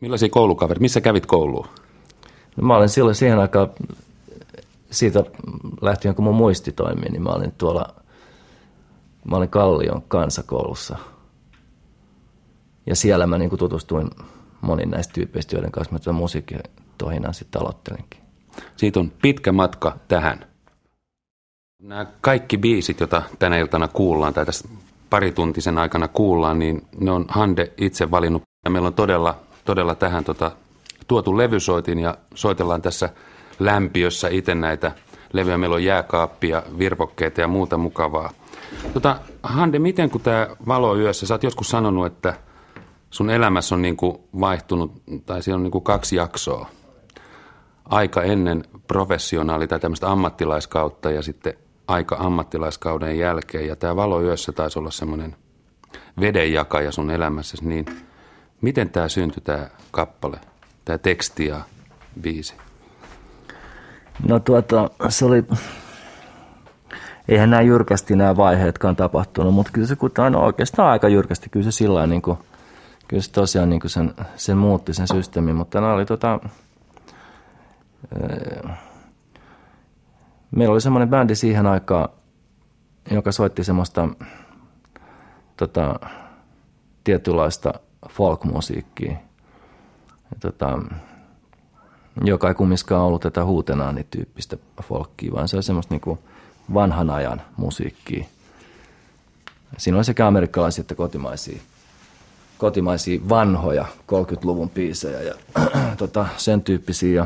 Millaisia koulukavereita? Missä kävit kouluun? No, mä olin silloin siihen aikaan, siitä lähtien kun mun muisti toimii, niin mä olin Kallion kansakoulussa. Ja siellä mä niin kuin tutustuin moniin näistä tyypeistä, joiden kanssa mä tätä musiikkitohinaa sitten aloittelinkin. Siitä on pitkä matka tähän. Nämä kaikki biisit, joita tänä iltana kuullaan, tai tässä parituntisen aikana kuullaan, niin ne on Hande itse valinnut. Ja meillä on todella tähän tuotu levysoitin ja soitellaan tässä lämpiössä itse näitä levyjä. Meillä on jääkaappia, virvokkeita ja muuta mukavaa. Hande, miten kun tämä Valo yössä, sä oot joskus sanonut, että sun elämässä on niinku vaihtunut, tai siinä on niinku 2 jaksoa. Aika ennen professionaali tai tämmöistä ammattilaiskautta ja sitten aika ammattilaiskauden jälkeen. Ja tämä Valo yössä taisi olla semmoinen vedenjakaja sun elämässäsi. Niin miten tämä syntyi, tämä kappale, tämä teksti ja biisi? No se oli, eihän nämä jyrkästi nämä vaiheetkaan tapahtunut, mutta kyllä se oikeastaan aika jyrkästi, kyllä se sillä niin kuin, kyllä se tosiaan niin kuin sen muutti sen systeemin, mutta nämä oli meillä oli semmoinen bändi siihen aikaan, joka soitti semmoista tietynlaista folk-musiikkia, joka ei kumminkaan ollut tätä huutenaani-tyyppistä folkkia, vaan se oli semmoista niinku vanhan ajan musiikkia. Siinä oli sekä amerikkalaisia että kotimaisia vanhoja 30-luvun biisejä ja sen tyyppisiä.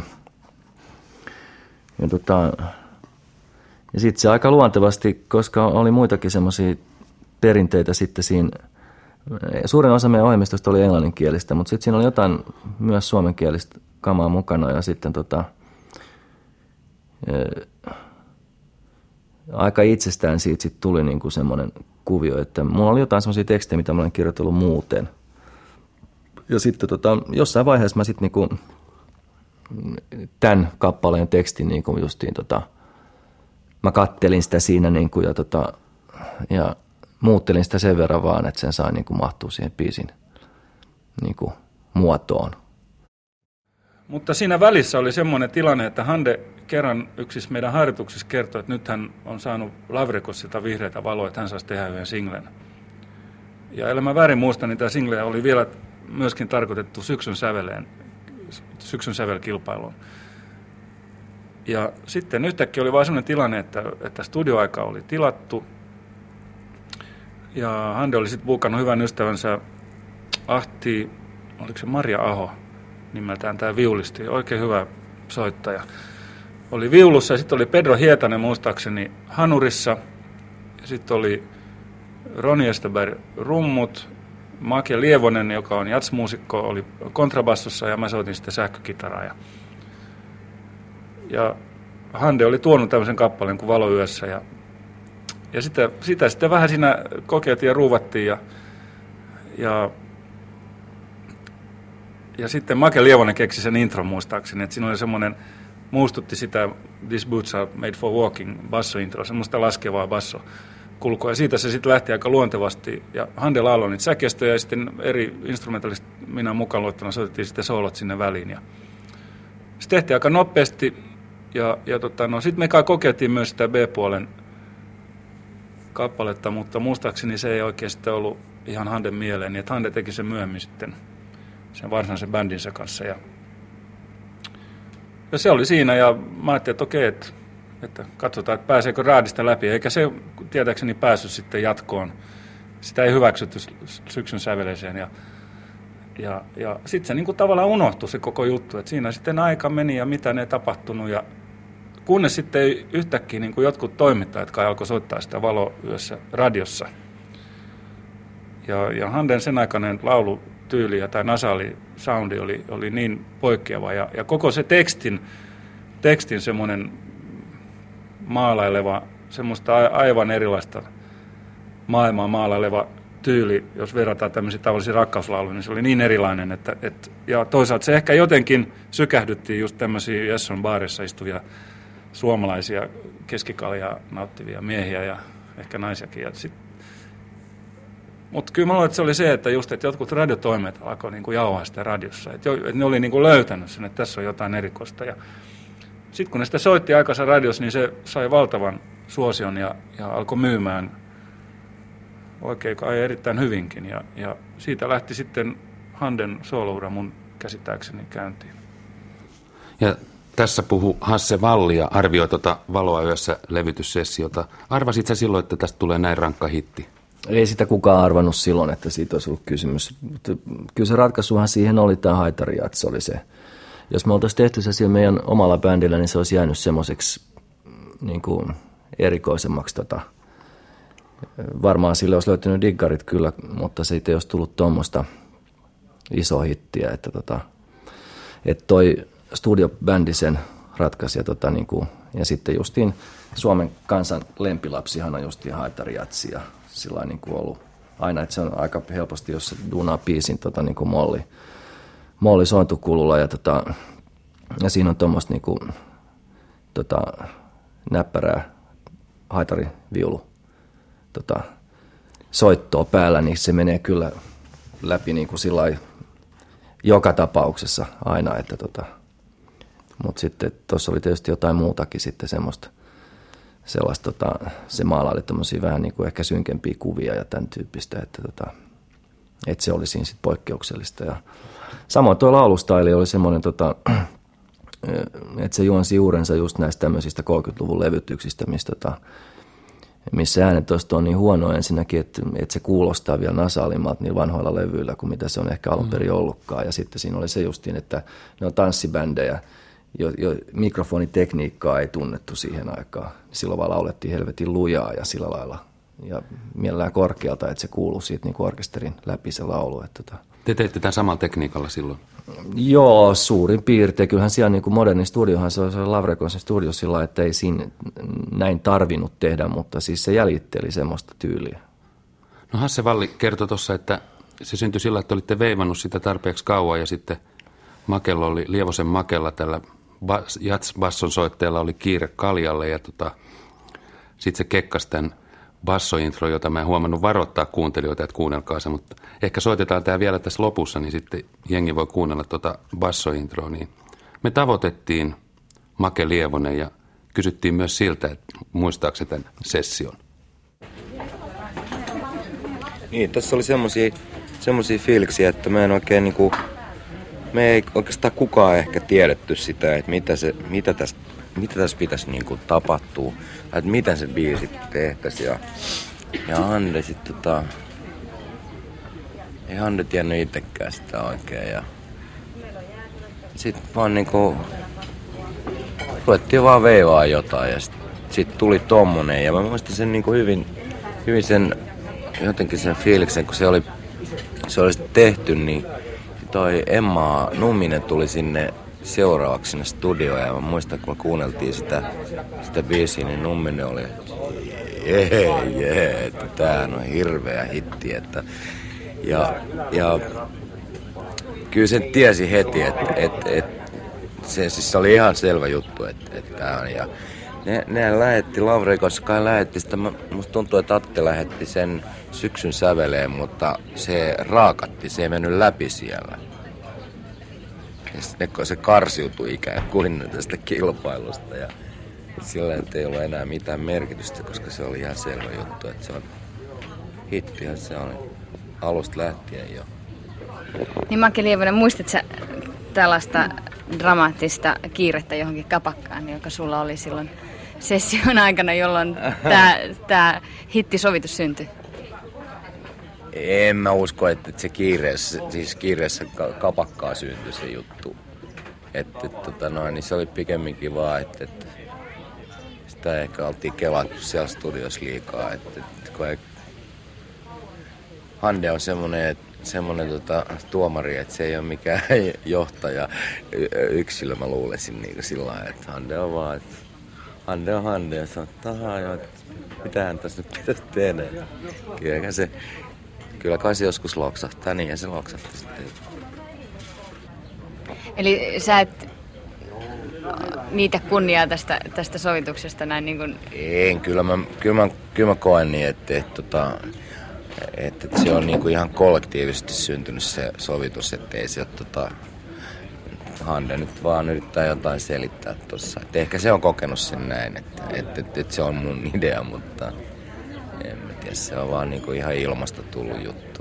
Ja sitten se aika luontevasti, koska oli muitakin semmoisia perinteitä sitten siinä. Suurin osa meidän ohjelmistosta oli englanninkielistä, mutta sitten siinä oli jotain myös suomenkielistä kamaa mukana ja sitten aika itsestään siitä sit tuli niinku semmoinen kuvio, että mulla oli jotain semmoisia tekstejä, mitä mä olen kirjoitellut muuten. Ja sitten jossain vaiheessa mä sitten niinku tämän kappaleen tekstin niinku justiin mä kattelin sitä siinä niinku ja muuttelin sitä sen verran vaan, että sen sai niinku mahtua siihen biisin niinku muotoon. Mutta siinä välissä oli semmoinen tilanne, että Hande kerran yksissä meidän harjoituksissa kertoi, että nyt hän on saanut Lavrekosilta vihreitä valoa, että hän saisi tehdä yhden singlen. Ja ellei mä väärin muista, niin tämä single oli vielä myöskin tarkoitettu syksyn sävelkilpailuun. Ja sitten yhtäkkiä oli vain sellainen tilanne, että studioaika oli tilattu. Ja Hande oli sitten buukannut hyvän ystävänsä Ahti, oliko se Maria Aho nimeltään tämä viulisti, oikein hyvä soittaja. Oli viulussa ja sitten oli Pedro Hietanen muistaakseni hanurissa. Ja sitten oli Roni Österberg rummut, Make Lievonen, joka on jatsmuusikko, oli kontrabassossa ja mä soitin sitten sähkökitaraa. Ja Hande oli tuonut tämmöisen kappaleen kuin Valo yössä ja sitä sitten vähän siinä kokeiltiin ja ruuvattiin ja sitten Make Lievonen keksi sen intron muistaakseni, että siinä oli semmoinen, muistutti sitä These Boots Are Made for Walking bassointro, semmoista laskevaa bassokulkua. Ja siitä se sitten lähti aika luontevasti. Ja Hande lauloi niitä säkeistöjä ja sitten eri instrumentalista minä mukaan luettuna soitettiin sitten soolot sinne väliin. Ja se tehtiin aika nopeasti ja sitten me kai kokeiltiin myös sitä B-puolen kappaletta, mutta muistaakseni se ei oikein sitten ollut ihan Handen mieleen, niin että Hande teki sen myöhemmin sitten sen varsinaisen bändinsä kanssa. Ja se oli siinä ja mä ajattelin, että okei, että katsotaan, että pääseekö raadista läpi. Eikä se tietääkseni päässyt sitten jatkoon. Sitä ei hyväksytty syksyn säveleeseen. Ja sitten se niin kuin tavallaan unohtui se koko juttu. Että siinä sitten aika meni ja mitä ne tapahtunut. Ja kunnes sitten yhtäkkiä niin kuin jotkut toimittajat kai alkoi soittaa sitä Valo yössä radiossa. Ja Handen sen aikainen laulutyyli tai nasaali soundi oli niin poikkeava. Ja koko se tekstin semmoinen maalaileva, semmoista aivan erilaista maailmaa maalaileva tyyli, jos verrataan tämmöisiä tavallisia rakkauslauluja, niin se oli niin erilainen, ja toisaalta se ehkä jotenkin sykähdyttiin just tämmöisiä Jesson baarissa istuvia suomalaisia keskikaljaa nauttivia miehiä ja ehkä naisiakin. Mutta kyllä mä luulen, että se oli se, että just, että jotkut radiotoimijat alkoi niin kuin jauhaa sitä radiossa. Että ne oli niin kuin löytänyt sen, että tässä on jotain erikoista. Ja sitten kun ne sitä soitti aikansa radiossa, niin se sai valtavan suosion ja alkoi myymään oikein kai erittäin hyvinkin. Ja siitä lähti sitten Handen sooloura mun käsittääkseni käyntiin. Ja tässä puhui Hasse Valli ja arvioi Valoa yössä -levytyssessiota. Arvasit sä silloin, että tästä tulee näin rankka hitti? Ei sitä kukaan arvannut silloin, että siitä olisi ollut kysymys. Kyllä se ratkaisuhan siihen oli tämä haitari, että se oli se. Jos me oltaisiin tehty se siellä meidän omalla bändillä, niin se olisi jäänyt semmoiseksi niin kuin erikoisemmaksi. Varmaan sille olisi löytynyt diggarit kyllä, mutta siitä ei olisi tullut tuommoista isoa hittiä. Että toi studiobändi sen ratkaisi. Ja sitten justiin Suomen kansan lempilapsihan on justiin haitari jatsi ja sillä niin kuin ollut aina, että se on aika helposti, jos se duunaa biisin niin kuin molli sointukululla ja siinä on tuommoista niin kuin, näppärää haitariviulu soittoa päällä, niin se menee kyllä läpi niin kuin sillai joka tapauksessa aina, että mutta sitten tuossa oli tietysti jotain muutakin sitten sellaista, se maalaili tämmöisiä vähän niin kuin ehkä synkempiä kuvia ja tämän tyyppistä, että se oli siinä sitten poikkeuksellista. Ja samoin tuo laulustaili oli semmoinen, että se juonsi juurensa just näistä tämmöisistä 30-luvun levytyksistä, missä äänentoisto on niin huono ensinnäkin, että se kuulostaa vielä nasaalimmalta niillä vanhoilla levyillä kuin mitä se on ehkä alun perin ollutkaan. Ja sitten siinä oli se justiin, että ne on tanssibändejä, jo mikrofonitekniikkaa ei tunnettu siihen aikaan. Silloin vaan laulettiin helvetin lujaa ja sillä lailla. Ja mielellään korkealta, että se kuuluu siitä niin kuin orkesterin läpi se laulu. Te teitte tämän samalla tekniikalla silloin? Joo, suurin piirtein. Kyllähän siellä niin kuin moderni studiohan, se on Lavrekonsen studio sillä, että ei siinä näin tarvinnut tehdä, mutta siis se jäljitteli semmoista tyyliä. No Hasse Valli kertoi tuossa, että se syntyi sillä, että olitte veivannut sitä tarpeeksi kauan ja sitten Makello oli, Lievosen Makella tällä jats-basson soittajalla oli kiire kaljalle ja sitten se kekkasi tämän bassointro, jota mä en huomannut varoittaa kuuntelijoita, että kuunnelkaa se, mutta ehkä soitetaan tämä vielä tässä lopussa, niin sitten jengi voi kuunnella bassointroa. Niin me tavoitettiin Make Lievonen ja kysyttiin myös siltä, että muistaako se tämän session. Niin, tässä oli semmoisia fiiliksiä, että me ei oikeastaan kukaan ehkä tiedetty sitä, että mitä tässä pitäisi tapahtua, että miten se biisi tehtäisiin. Ja Hande sitten ei Hande tiennyt itsekään sitä oikein. Ja sitten vaan ruvettiin vaan veivaa jotain ja sitten tuli tommonen. Ja mä muistin sen hyvin sen, jotenkin sen fiiliksen, kun se oli tehty, niin toi Emma Numminen tuli sinne seuraavaksi sinne studioon ja mä muistan, kun me kuunneltiin sitä biisiä, niin Numminen oli, että tämähän on hirveä hitti. Ja kyllä sen tiesi heti, että se oli ihan selvä juttu, että tämä on. Ja ne lähetti, Lavreikossa kai lähetti sitä, musta tuntuu, että Atte lähetti sen syksyn säveleen, mutta se raakatti, se ei mennyt läpi siellä. Se karsiutui ikään kuin tästä kilpailusta ja sillä ei ollut enää mitään merkitystä, koska se oli ihan selvä juttu, että se on hittihän se on alusta lähtien jo. Niin Make Lievonen, muistatko sä tällaista dramaattista kiirettä johonkin kapakkaan, joka sulla oli silloin session aikana, jolloin tämä hittisovitus syntyi? En mä usko, että se kiireessä kapakkaa syntyi se juttu. Niin se oli pikemminkin vaan, että sitä ehkä oltiin kelattu siellä studiossa liikaa. Hande on semmoinen tuomari, että se ei ole mikään johtaja yksilö, mä luulisin niin sillä lailla, että Hande on vaan, että Hande on Hande ja sanoo, että mitähän tässä nyt pitäisi tehdä. Kyllä kai se joskus loksahtaa, niin ja se loksahtaa sitten. Eli sä et niitä kunniaa tästä sovituksesta näin niin kuin... En, kyllä mä koen niin, että että se on niinku ihan kollektiivisesti syntynyt se sovitus, ettei se ole Hande nyt vaan yrittää jotain selittää tuossa. Ehkä se on kokenut sen näin, että se on mun idea, mutta en mä tiedä, se on vaan niinku ihan ilmasta tullut juttu.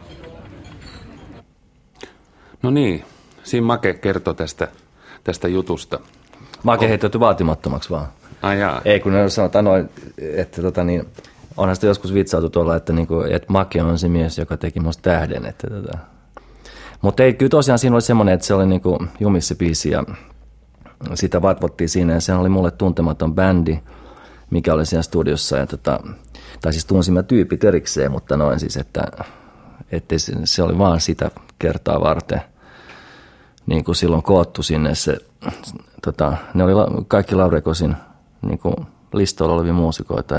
No niin, siinä Make kertoi tästä jutusta. Make heittäytyi vaatimattomaksi vaan. Ai jaa. Ei, kun ne sanotaan noin, että onhan sitä joskus vitsailtu tuolla, että Make on se mies, joka teki musta tähden. Mutta ei, kyllä tosiaan siinä oli semmoinen, että se oli niinku jumissa biisi ja sitä vatvottiin siinä. Ja sehän oli mulle tuntematon bändi, mikä oli siinä studiossa. Ja tai siis tunsin mä tyypit erikseen, mutta noin siis, että se oli vaan sitä kertaa varten. Niin kuin silloin koottu sinne se, ne oli kaikki Laurekosin niin kuin listoilla olevia muusikoita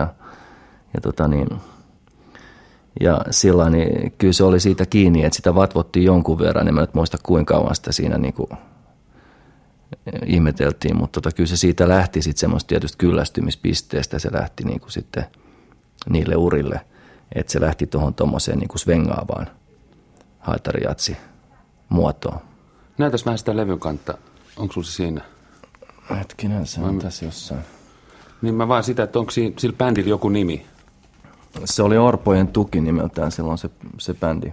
ja sillä niin kyllä se oli siitä kiinni, että sitä vatvottiin jonkun verran, en mä nyt muista kuinka kauan sitä siinä niin kuin ihmeteltiin, mutta kyllä se siitä lähti sitten semmoista tietystä kyllästymispisteestä, se lähti niin kuin sitten niille urille, että se lähti tuohon tuommoiseen niin kuin svengaavaan haitarijatsi muotoon. Näytäs vähän sitä levykantta. Onko sulla se siinä? Hetkinen, se on tässä jossain. Niin mä vaan sitä, että onko sillä bändillä joku nimi? Se oli Orpojen tuki nimeltään silloin se bändi.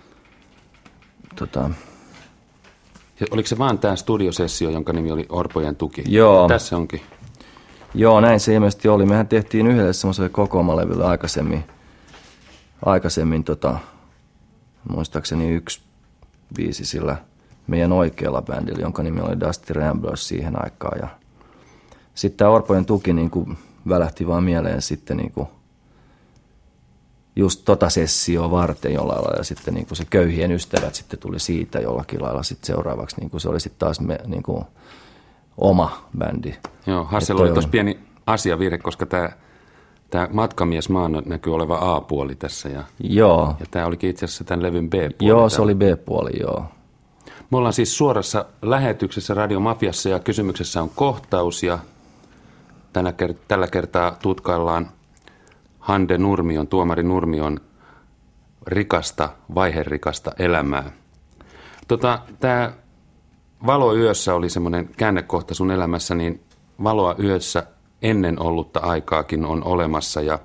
Ja oliko se vaan tämä studiosessio, jonka nimi oli Orpojen tuki? Joo. Tässä onkin. Joo, näin se ilmeisesti oli. Mehän tehtiin yhdelle semmoiselle kokoomalevylle aikaisemmin muistaakseni yksi biisi sillä meidän oikealla bändillä, jonka nimi oli Dusty Ramblers siihen aikaan. Ja sitten tämä Orpojen tuki niin kuin välähti vaan mieleen sitten niin kuin just sessioa varten jollain lailla. Ja sitten niin kuin se Köyhien ystävät sitten tuli siitä jollakin lailla sitten seuraavaksi. Niin kuin se oli sitten taas niin kuin oma bändi. Joo, Hassella oli tuossa pieni asiavirhe, koska tämä Matkamies maan näkyy oleva A-puoli tässä. Joo. Ja tämä olikin itse asiassa tämän levyn B-puoli. Joo, se oli B-puoli, joo. Me ollaan siis suorassa lähetyksessä Radio Mafiassa ja kysymyksessä on kohtaus ja tällä kertaa tutkaillaan Hande Nurmion, tuomari Nurmion vaiherikasta elämää. Tämä Valo yössä oli semmoinen käännekohta sun elämässä, niin Valoa yössä ennen ollutta aikaakin on olemassa ja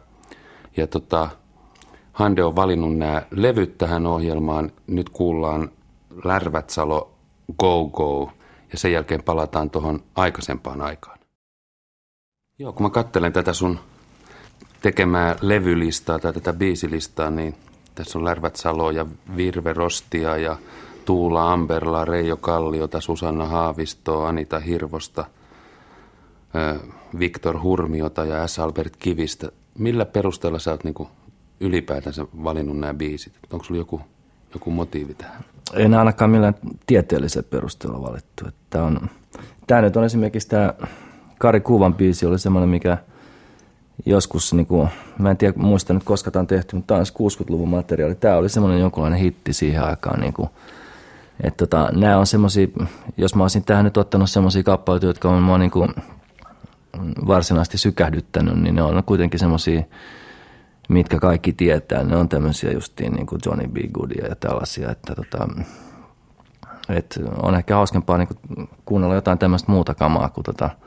Hande on valinnut nämä levyt tähän ohjelmaan. Nyt kuullaan Lärvätsalo Go Go ja sen jälkeen palataan tuohon aikaisempaan aikaan. Joo, kun mä katselen tätä sun tekemää levylistaa tai tätä biisilistaa, niin tässä on Lärvätsalo ja Virve Rostia ja Tuula Amberlaa, Reijo Kalliota, Susanna Haavistoa, Anita Hirvosta, Viktor Hurmiota ja S. Albert Kivistä. Millä perusteella sä oot niinku ylipäätänsä valinnut nämä biisit? Onko sulla joku motiivi tähän? En ainakaan millään tieteellisellä perusteella valittu. Tämä nyt on esimerkiksi tämä Kari Kuuvan biisi oli semmoinen, mikä joskus, mä en tiedä muista nyt koska tämä on tehty, mutta tämä on 60-luvun materiaali. Tämä oli semmoinen jonkunlainen hitti siihen aikaan. Nämä on semmoisia, jos mä olisin tähän nyt ottanut semmoisia kappaleita, jotka on mua varsinaisesti sykähdyttänyt, niin ne on kuitenkin semmoisia, mitkä kaikki tietää. Ne on tämmöisiä justiin niin kuin Johnny B. Goodia ja tällaisia, että on ehkä hauskempaa kuunnella jotain tämmöistä muuta kamaa, kun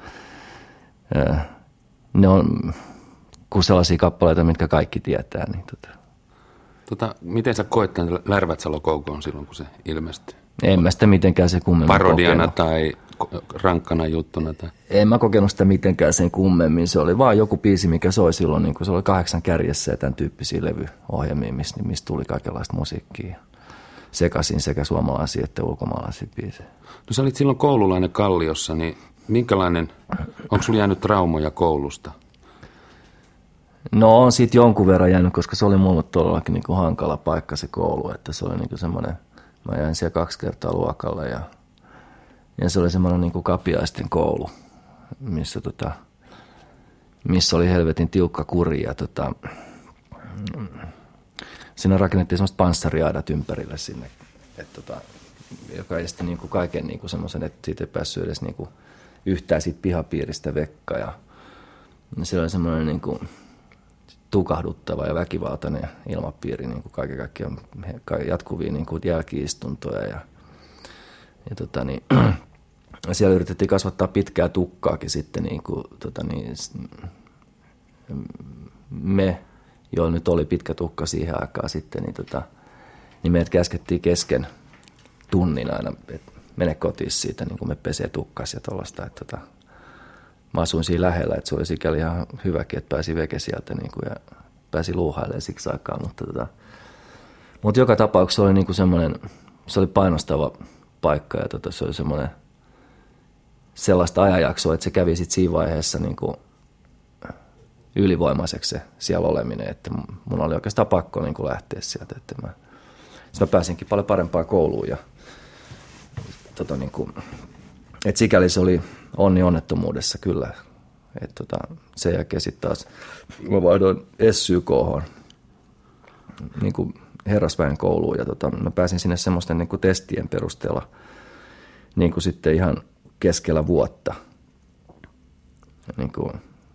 ne on kuin sellaisia kappaleita, mitkä kaikki tietää. Niin miten sä koet tämän Lärvätsalo Go silloin, kun se ilmestyy? En mä sitä mitenkään se kummemmin parodiana kokenut. tai rankkana juttuna? Tai... En mä kokenut sitä mitenkään sen kummemmin. Se oli vaan joku biisi, mikä soi silloin, niin kun se oli 8 kärjessä ja tämän tyyppisiä levyohjelmia, missä tuli kaikenlaista musiikkia. Sekaisin sekä suomalaisia että ulkomaalaisia biisejä. No sä olit silloin koululainen Kalliossa, niin onko sulla jäänyt traumoja koulusta? No on siitä jonkun verran jäänyt, koska se oli mulle todellakin niin kuin hankala paikka se koulu, että se oli niin kuin semmoinen, mä jäin siellä 2 kertaa luokalle ja se oli semmoinen niin kuin kapiaisten koulu, missä oli helvetin tiukka kuri ja siinä rakennettiin semmoiset panssariaidat ympärille sinne, joka esti niin kuin kaiken niin kuin semmoisen, että siitä ei päässyt edes niin kuin yhtään siitä pihapiiristä vekka ja siellä oli semmoinen niin kuin tukahduttava ja väkivaltainen ilmapiiri, niin kuin kaiken kaikkiaan jatkuvia niin kuin jälki-istuntoja. Ja siellä yritettiin kasvattaa pitkää tukkaakin sitten, niin kuin, me, joilla nyt oli pitkä tukka siihen aikaan sitten, niin meidät käskettiin kesken tunnin aina, että mene kotiin siitä, niin kuin me pesee tukkas ja tuollaista. Mä asuin siinä lähellä, että se oli sikäli ihan hyväkin, että pääsi veke sieltä niin kuin, ja pääsi luuhailemaan siksi aikaa. Mutta joka tapauksessa oli niin kuin semmoinen, se oli painostava paikka ja se oli semmoinen sellaista ajanjaksoa, että se kävi sitten siinä vaiheessa niin kuin ylivoimaiseksi se siellä oleminen, että mun oli oikeastaan pakko niin kuin lähteä sieltä. Että mä pääsinkin paljon parempaan kouluun ja niin kuin, että sikäli se oli onni onnettomuudessa kyllä. Että sen jälkeen sitten taas mä vaihdoin SYK:hon niin kuin herrasväen kouluun ja mä pääsin sinne semmoisten niin kuin testien perusteella niin kuin sitten ihan keskellä vuotta. Niin kuin,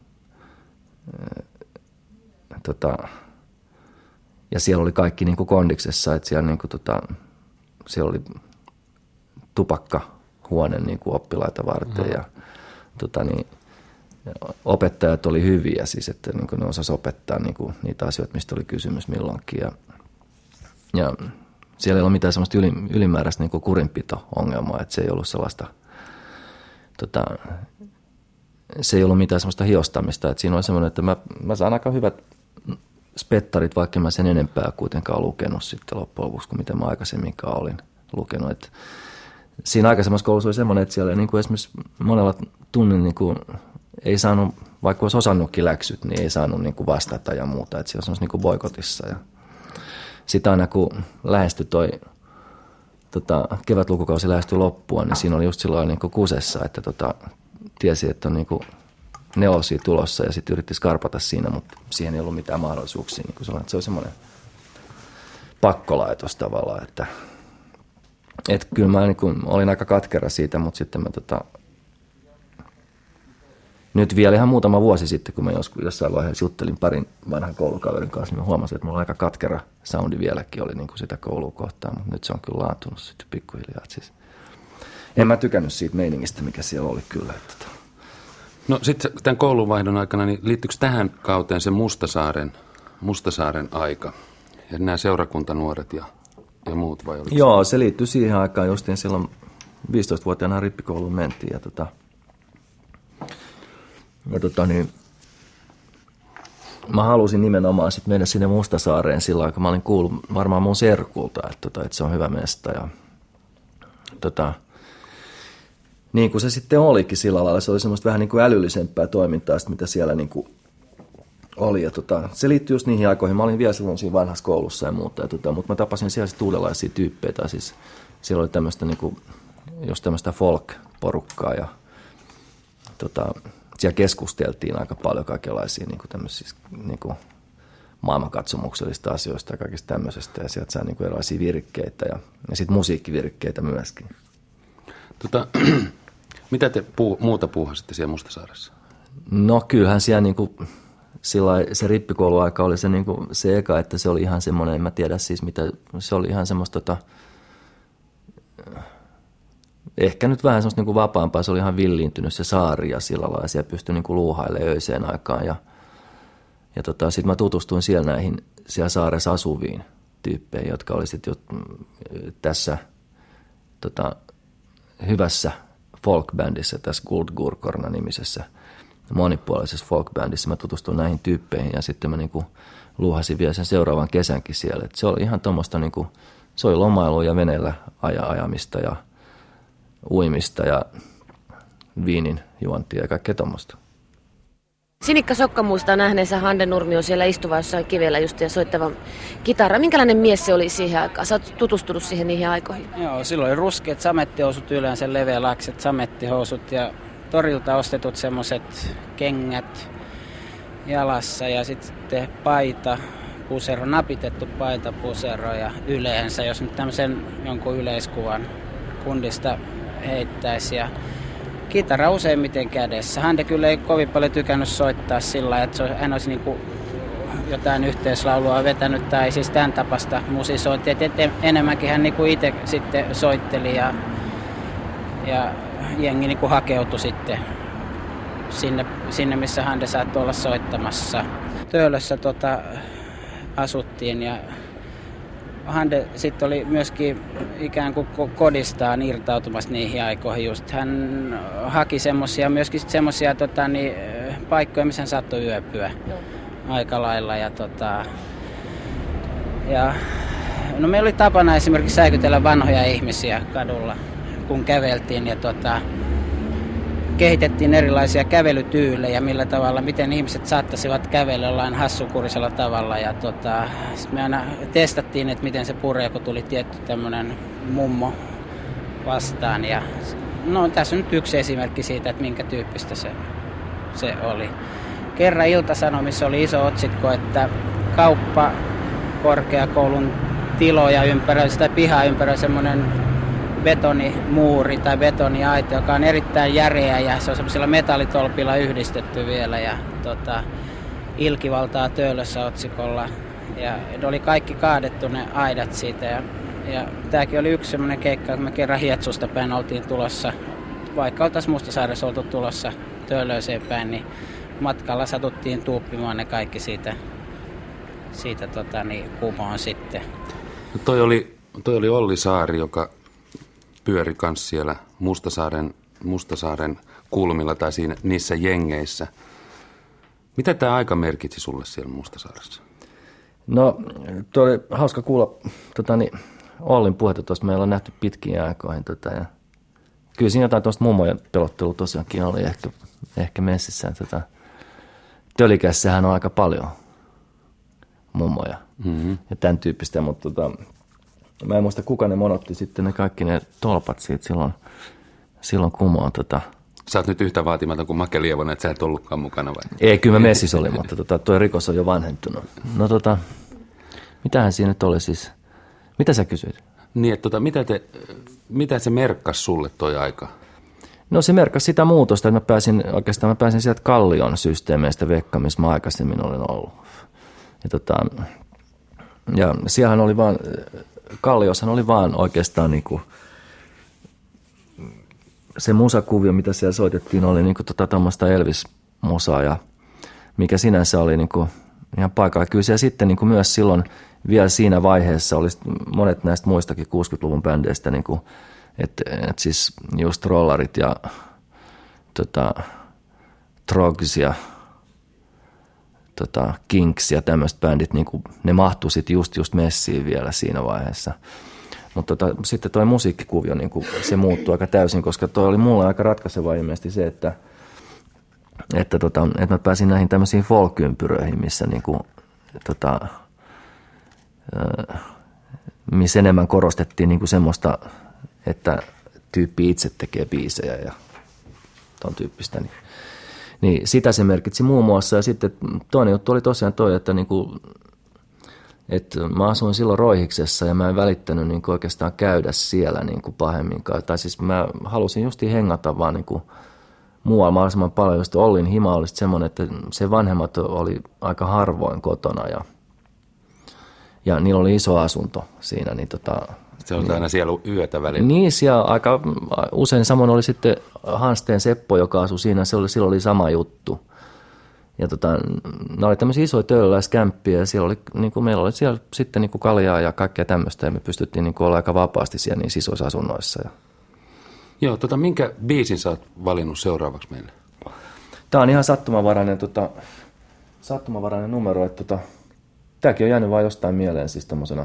ja siellä oli kaikki niin kuin kondiksessa, että siellä, niin kuin, siellä oli tupakkahuone niin kuin oppilaita varten ja opettajat oli hyviä, siis, että niin kuin ne osasi opettaa niin kuin niitä asioita, mistä oli kysymys milloinkin. Ja siellä ei ollut mitään sellaista ylimääräistä niin kuin kurinpito-ongelmaa, että se ei ollut sellaista, se ei ollut mitään sellaista hiostamista, että siinä oli semmoinen, että mä saan aika hyvät spettarit, vaikka mä sen enempää kuitenkaan lukenut sitten loppujen lopuksi, kuin mitä mä aikaisemminkaan olin lukenut. Että siinä aikaisemmassa koulussa oli semmoinen, että siellä niin kuin esimerkiksi monella tunnin niin kuin ei saanut, vaikka olisi osannutkin läksyt, niin ei saanut niin kuin vastata ja muuta, että siellä on semmoista niin kuin boikotissa. Ja sitten aina kun lähestyi toi kevätlukukausi lähestyi loppua, niin siinä oli just silloin niin kuin kusessa, että tiesi, että on niin kuin nelosia tulossa ja sitten yritti skarpata siinä, mutta siihen ei ollut mitään mahdollisuuksia. Niin kuin se oli semmoinen pakkolaitos tavallaan, että kyllä mä niin kuin olin aika katkera siitä, mutta sitten mä nyt vielä ihan muutama vuosi sitten, kun mä jossain vaiheessa juttelin parin vanhan koulukaverin kanssa, niin mä huomasin, että mulla on aika katkera soundi vieläkin oli niin kuin sitä koulua kohtaan, mutta nyt se on kyllä laantunut sitten pikkuhiljaa. Siis en mä tykännyt siitä meiningistä, mikä siellä oli kyllä. No sitten tämän koulunvaihdon aikana, niin liittyykö tähän kauteen se Mustasaaren aika? Ja nämä seurakuntanuoret ja muut vai oliko? Joo, se liittyy siihen aikaan, justiin silloin 15-vuotiaana rippikouluun mentiin ja mä halusin nimenomaan sit mennä sinne Mustasaareen silloin, kun mä olin kuullut varmaan mun serkulta, että se on hyvä mesta. Ja, niin kuin se sitten olikin sillä lailla, se oli semmoista vähän niin kuin älyllisempää toimintaa, mitä siellä niin kuin oli. Ja se liittyy just niihin aikoihin. Mä olin vielä silloin siinä vanhassa koulussa ja muuta, mutta mä tapasin siellä sitten uudenlaisia tyyppejä. Siis siellä oli tämmöistä niin kuin, just tämmöistä folk-porukkaa ja siellä keskusteltiin aika paljon kaikenlaisia niin kuin tämmöisistä niin kuin maailmankatsomuksellista asioista ja kaikista tämmöisestä. Ja sieltä sai niin kuin erilaisia virkkeitä ja sitten musiikkivirkkeitä myöskin. Mitä te muuta puuhasitte siellä Mustasaaressa? No kyllähän siellä niin kuin, se rippikouluaika oli se, niin kuin, se eka, että se oli ihan semmoinen, en mä tiedä siis mitä, se oli ihan semmoista ehkä nyt vähän semmoista niin kuin vapaampaa, se oli ihan villiintynyt se saari ja sillä lailla, ja siellä pystyi niin kuin luuhailemaan öiseen aikaan. Ja sitten mä tutustuin siellä saaressa asuviin tyyppeihin, jotka oli sitten tässä hyvässä folkbändissä, tässä Guldgurkorna-nimisessä monipuolisessa folkbändissä. Mä tutustuin näihin tyyppeihin ja sitten mä niin kuin luuhasin vielä sen seuraavan kesänkin siellä. Et se oli ihan tuommoista, niin kuin, se oli lomailua ja veneellä ajamista ja uimista ja viinin juontia ja kaikkea tuommoista. Sinikka Sokka muistaa nähneensä Hande Nurmion siellä istuva jossain kivellä just ja soittava kitara. Minkälainen mies se oli siihen aikaan? Sä oot tutustunut siihen niihin aikoihin. Joo, silloin oli ruskeat samettihousut yleensä, leveälakset samettihousut ja torilta ostetut semmoiset kengät jalassa ja sitten paita, pusero, napitettu paita, pusero ja yleensä, jos nyt tämmöisen jonkun yleiskuvan kundista heittäisi ja kitara useimmiten kädessä. Hande kyllä ei kovin paljon tykännyt soittaa sillä lailla, että hän olisi niinku jotain yhteislaulua vetänyt tai siis tämän tapasta musisointia. Enemmänkin hän niinku itse sitten soitteli ja jengi niinku hakeutui sitten sinne missä Hande saattoi olla soittamassa. Töölössä asuttiin ja Hande sitten oli myöskin ikään kuin kodistaan irtautumassa niihin aikoihin. Just hän haki myöskin semmoisia paikkoja, missä hän saattoi yöpyä aika lailla. No meillä oli tapana esimerkiksi säikytellä vanhoja ihmisiä kadulla, kun käveltiin. Ja kehitettiin erilaisia kävelytyylejä, miten ihmiset saattaisivat kävellä jollain hassukurisella tavalla. Ja me aina testattiin, että miten se puree, kun tuli tietty tämmöinen mummo vastaan. Ja, no, tässä on nyt yksi esimerkki siitä, että minkä tyyppistä se oli. Kerran Ilta-Sanomissa oli iso otsikko, että kauppakorkeakoulun tiloja ympärillä, sitä pihaa ympärillä semmoinen betonimuuri tai betoniaita, joka on erittäin järeä ja se on semmoisilla metallitolpilla yhdistetty vielä ja ilkivaltaa Töölössä otsikolla ja ne oli kaikki kaadettu ne aidat siitä ja tämäkin oli yksi semmoinen keikka, kun me kerran Hietsusta päin oltiin tulossa, vaikka oltaisiin Mustasaaressa oltu tulossa Töölöseen päin, niin matkalla satuttiin tuuppimaan ne kaikki siitä kumoon sitten. No toi oli Olli Saari, joka pyöri kans siellä Mustasaaren kulmilla tai niissä jengeissä. Mitä tämä aika merkitsi sulle siellä Mustasaaressa? No, tuo oli hauska kuulla Ollin puhetta tuosta. Meillä on nähty pitkiin aikoihin. Ja kyllä siinä jotain tuosta mummojen pelottelua tosiaankin oli ehkä messissä. Tölikässähän on aika paljon mummoja ja tämän tyyppistä, mutta mä en muista kuka ne monotti sitten ne kaikki ne tolpat siitä silloin kumoon. Sä oot nyt yhtä vaatimaton kuin Make Lievonen, että sä et ollutkaan mukana vai? Ei, kyllä mä messissä olin, mutta tuo rikos on jo vanhentunut. No mitähän siinä nyt oli siis? Mitä sä kysyit? Niin, että mitä se merkkasi sulle toi aika? No se merkkasi sitä muutosta, että mä pääsin sieltä Kallion systeemeistä Vekka, missä mä aikaisemmin olin ollut. Ja siellähän oli vaan, Kalliossahan oli vaan oikeastaan niinku se musakuvio, mitä siellä soitettiin, oli niinku tämmöistä Elvis-musaa, ja mikä sinänsä oli niinku ihan paikalla. Kyllä siellä sitten niinku myös silloin vielä siinä vaiheessa oli monet näistä muistakin 60-luvun bändeistä, niinku, että siis just Rollarit ja Trogs ja Kinks ja tämmöiset bändit, niinku, ne mahtui sitten just messiin vielä siinä vaiheessa. Mutta sitten toi musiikkikuvio, niinku, se muuttui aika täysin, koska toi oli mulle aika ratkaiseva ilmeisesti se, että mä pääsin näihin tämmöisiin folk-ympyröihin, missä niinku, missä enemmän korostettiin niinku semmoista, että tyyppi itse tekee biisejä ja ton tyyppistä. Niin sitä se merkitsi muun muassa. Ja sitten toinen juttu oli tosiaan toi, että mä asuin silloin Roihiksessa ja mä en välittänyt niinku oikeastaan käydä siellä niinku pahemminkaan. Tai siis mä halusin justiin hengata vaan niinku muualla mahdollisimman paljon. Just Ollin hima oli semmoinen, että se vanhemmat oli aika harvoin kotona ja niillä oli iso asunto siinä. Niin se on aina siellä yötä välillä. Niin, siellä aika usein samoin oli sitten Hansteen Seppo, joka asui siinä, silloin oli sama juttu. Ja nämä oli tämmöisiä isoja töölöläiskämppiä ja siellä oli, niin kuin meillä oli siellä sitten niin kuin kaljaa ja kaikkea tämmöistä ja me pystyttiin niin kuin olla aika vapaasti siellä niissä isoissa asunnoissa. Joo, minkä biisin sä oot valinnut seuraavaksi meille? Tämä on ihan sattumanvarainen numero, että tämäkin on jäänyt vain jostain mieleen siis tommosena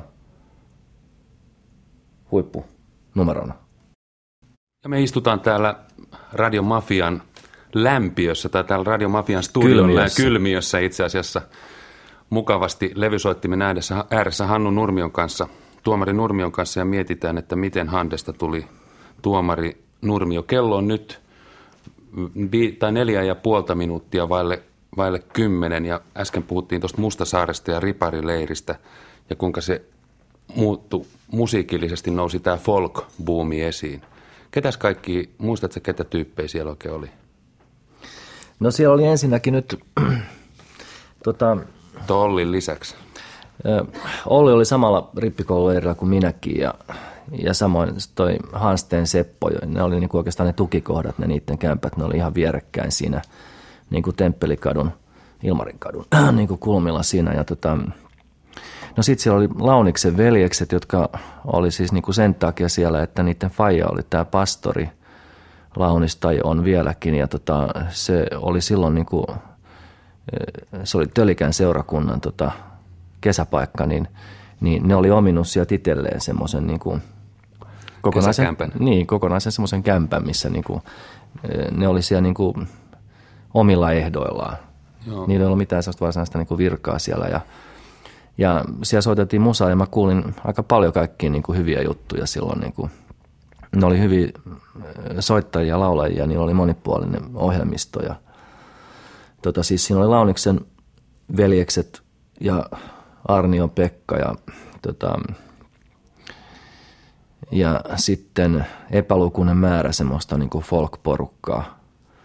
huippunumerona. Ja me istutaan täällä Radio Mafian lämpiössä tai täällä Radio Mafian studion kylmiössä itse asiassa mukavasti levysoittimen ääressä Hannu Nurmion kanssa, tuomari Nurmion kanssa ja mietitään, että miten Handesta tuli tuomari Nurmio. Kello on nyt 4,5 minuuttia vaille 10 ja äsken puhuttiin tuosta Mustasaaresta ja Riparileiristä ja kuinka se muuttui musiikillisesti, nousi tämä folk-buumi esiin. Ketäs kaikki, muistatko ketä tyyppejä siellä oikein oli? No siellä oli ensinnäkin nyt Tuo Ollin lisäksi? Olli oli samalla rippikouluerillä kuin minäkin ja samoin toi Hansten Seppo, ne oli niinku oikeastaan ne tukikohdat, ne niiden kämpät, ne oli ihan vierekkäin siinä niinku Temppelikadun, Ilmarinkadun niinku kulmilla siinä. Ja no sit siellä oli Launiksen veljekset, jotka oli siis niinku sen takia siellä, että niiden faija oli tää pastori Launis tai on vieläkin ja se oli silloin niinku, se oli Tölikän seurakunnan kesäpaikka, niin ne oli ominut sieltä itselleen semmoisen niinku kokonaisen semmoisen kämpän, missä niinku, ne oli siellä niinku omilla ehdoillaan. Joo. Niillä ei ollut mitään sellaista varsinaista niinku virkaa siellä ja siellä soitettiin musaa ja mä kuulin aika paljon kaikkia niinku hyviä juttuja silloin. Niinku, ne oli hyviä soittajia ja laulajia, niillä oli monipuolinen ohjelmisto ja siis siinä oli Launiksen veljekset ja Arnion Pekka ja sitten epälukuinen määrä semmoista niinku folk-porukkaa.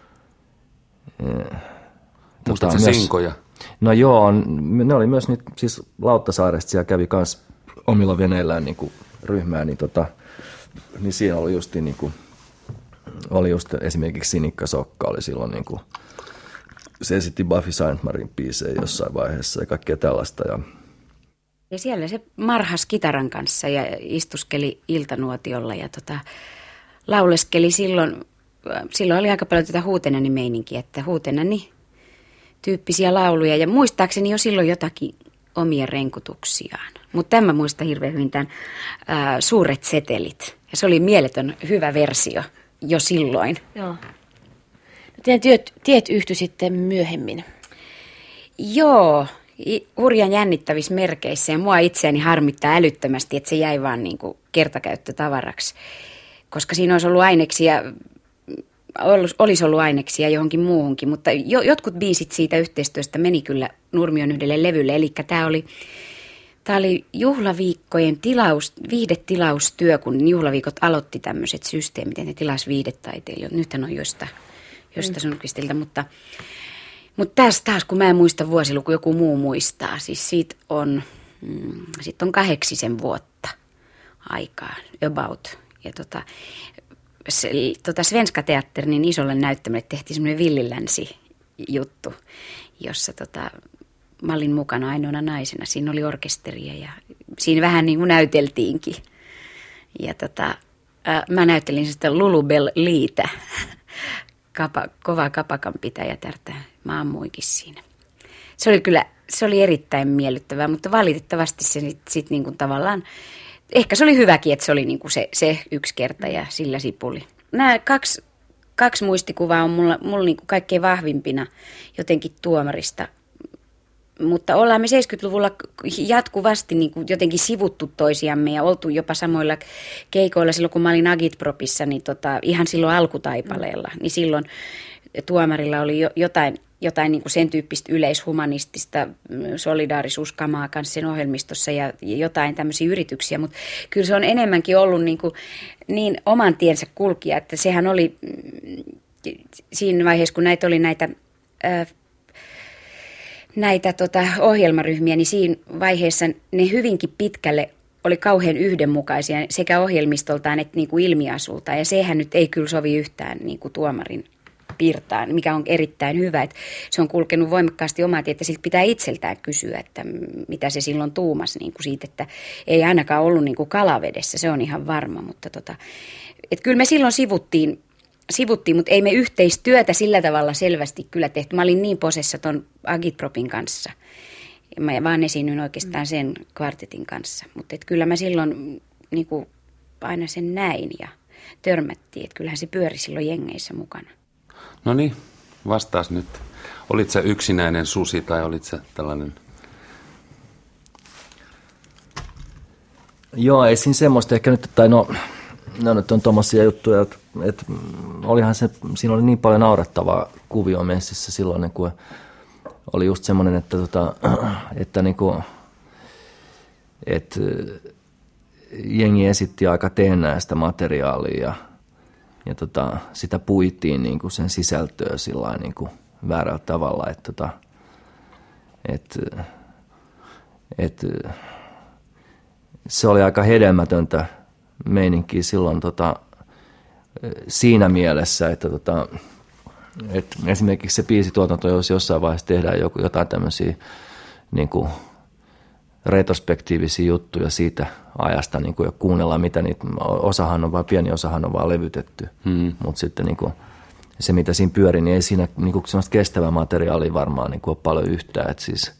Muistatko sinkoja? No joo, ne oli myös nyt, siis Lauttasaaresta siellä kävi kans omilla veneillään niinku ryhmää, niin siinä oli justi niinku, oli just esimerkiksi Sinikka Sokka oli silloin niinku, se esitti Buffy Saintmarin biisejä jossain vaiheessa ja kaikkea tällaista. Ja siellä se marhas kitaran kanssa ja istuskeli iltanuotiolla ja lauleskeli silloin oli aika paljon tätä Huutenani-meininkiä, että Huutenani-tyyppisiä lauluja ja muistaakseni jo silloin jotakin omia renkutuksiaan. Mutta tämä muista hirveän hyvin tämän Suuret setelit ja se oli mieletön hyvä versio jo silloin. Joo. No teidän tiet yhtyi sitten myöhemmin. Joo, hurjan jännittävissä merkeissä ja mua itseäni harmittaa älyttömästi, että se jäi vaan niin kuin kertakäyttötavaraksi. Koska siinä olisi ollut aineksia johonkin muuhunkin, mutta jotkut biisit siitä yhteistyöstä meni kyllä Nurmion yhdelle levylle. Eli tämä oli juhlaviikkojen viihdetilaustyö, kun juhlaviikot aloitti tämmöiset systeemit, että ne tilasi viihdetaiteilijoita. Nythän on josta Sundqvistilta, mutta taas kun mä en muista vuosiluku, joku muu muistaa, siis siitä on 8 vuotta aikaa, about. Ja Svenska Teatterin isolle näyttämölle tehtiin semmoinen Villilänsi-juttu, jossa mä olin mukana ainoana naisena. Siinä oli orkesteria ja siinä vähän niin kuin näyteltiinkin. Ja mä näyttelin sitä Lulubell Leetä, kova kapakan pitäjätärtä. Mä ammuinkin siinä. Se oli erittäin miellyttävää, mutta valitettavasti se sit niin kuin tavallaan, ehkä se oli hyväkin, että se oli niin kuin se yksi kerta ja sillä sipuli. Nämä kaksi muistikuvaa on mulla niin kuin kaikkein vahvimpina jotenkin tuomarista. Mutta ollaan me 70-luvulla jatkuvasti niin kuin jotenkin sivuttu toisiamme ja oltu jopa samoilla keikoilla silloin, kun mä olin Agitpropissa, niin ihan silloin alkutaipaleella. Niin silloin tuomarilla oli jotain niin kuin sen tyyppistä yleishumanistista solidaarisuuskamaa kanssa sen ohjelmistossa ja jotain tämmöisiä yrityksiä. Mutta kyllä se on enemmänkin ollut niin oman tiensä kulkija, että sehän oli siinä vaiheessa, kun näitä oli näitä ohjelmaryhmiä, niin siinä vaiheessa ne hyvinkin pitkälle oli kauhean yhdenmukaisia sekä ohjelmistoltaan että niin kuin ilmiasultaan. Ja sehän nyt ei kyllä sovi yhtään niin kuin tuomarin piirtaan, mikä on erittäin hyvä. Että se on kulkenut voimakkaasti omaa tietä, siltä pitää itseltään kysyä, että mitä se silloin tuumasi niin kuin siitä, että ei ainakaan ollut niin kuin kalavedessä, se on ihan varma. Mutta että kyllä me silloin sivuttiin, mutta ei me yhteistyötä sillä tavalla selvästi kyllä tehty. Mä olin niin posessa ton Agitpropin kanssa. Mä vaan esiinnyin oikeastaan sen kvartetin kanssa. Mutta kyllä mä silloin niin kuin aina sen näin ja törmättiin. Että kyllähän se pyöri silloin jengeissä mukana. No niin, vastaas nyt. Olit sä yksinäinen susi tai olit sä tällainen? Joo, ei siinä semmoista ehkä nyt, tai no nyt on tommosia juttuja, että olihan siinä oli niin paljon naurettavaa kuvio messissä silloin, kun oli just semmoinen, että niinku, että jengi esitti aika teennäistä materiaalia ja sitä puitiin niinku sen sisältöä sillain niinku väärällä tavalla, että se oli aika hedelmätöntä meininkiä silloin siinä mielessä, että esimerkiksi se biisituotanto, jos jossain vaiheessa tehdään jotain tämmöisiä niin kuin retrospektiivisia juttuja siitä ajasta niin kuin, ja kuunnellaan, mitä niitä, pieni osahan on vaan levytetty, mutta sitten niin kuin, se, mitä siinä pyörii, niin ei siinä niin kuin, sellaista kestävää materiaalia varmaan niin kuin, ole paljon yhtään, että siis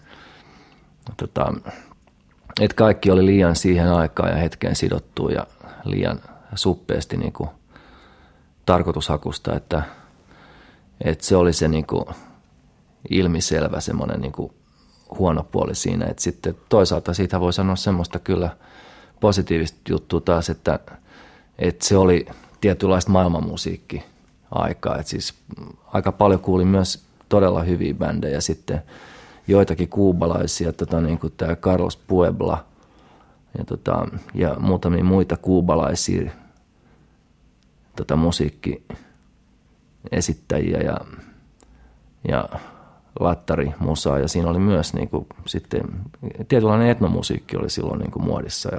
että kaikki oli liian siihen aikaan ja hetkeen sidottu ja liian suppeasti niin kuin, tarkoitushakusta, että se oli se niin kuin, ilmiselvä semmoinen niin kuin, huono puoli siinä, että sitten toisaalta siitä voi sanoa semmoista kyllä positiivista juttua taas, että se oli tietynlaista maailmanmusiikki-aikaa, että siis aika paljon kuulin myös todella hyviä bändejä, sitten joitakin kuubalaisia, niin kuin tämä Carlos Puebla ja muutamia muita kuubalaisia musiikkiesittäjiä ja lattarimusaa, ja siinä oli myös niin kuin, sitten tietynlainen etnomusiikki oli silloin niin kuin muodissa,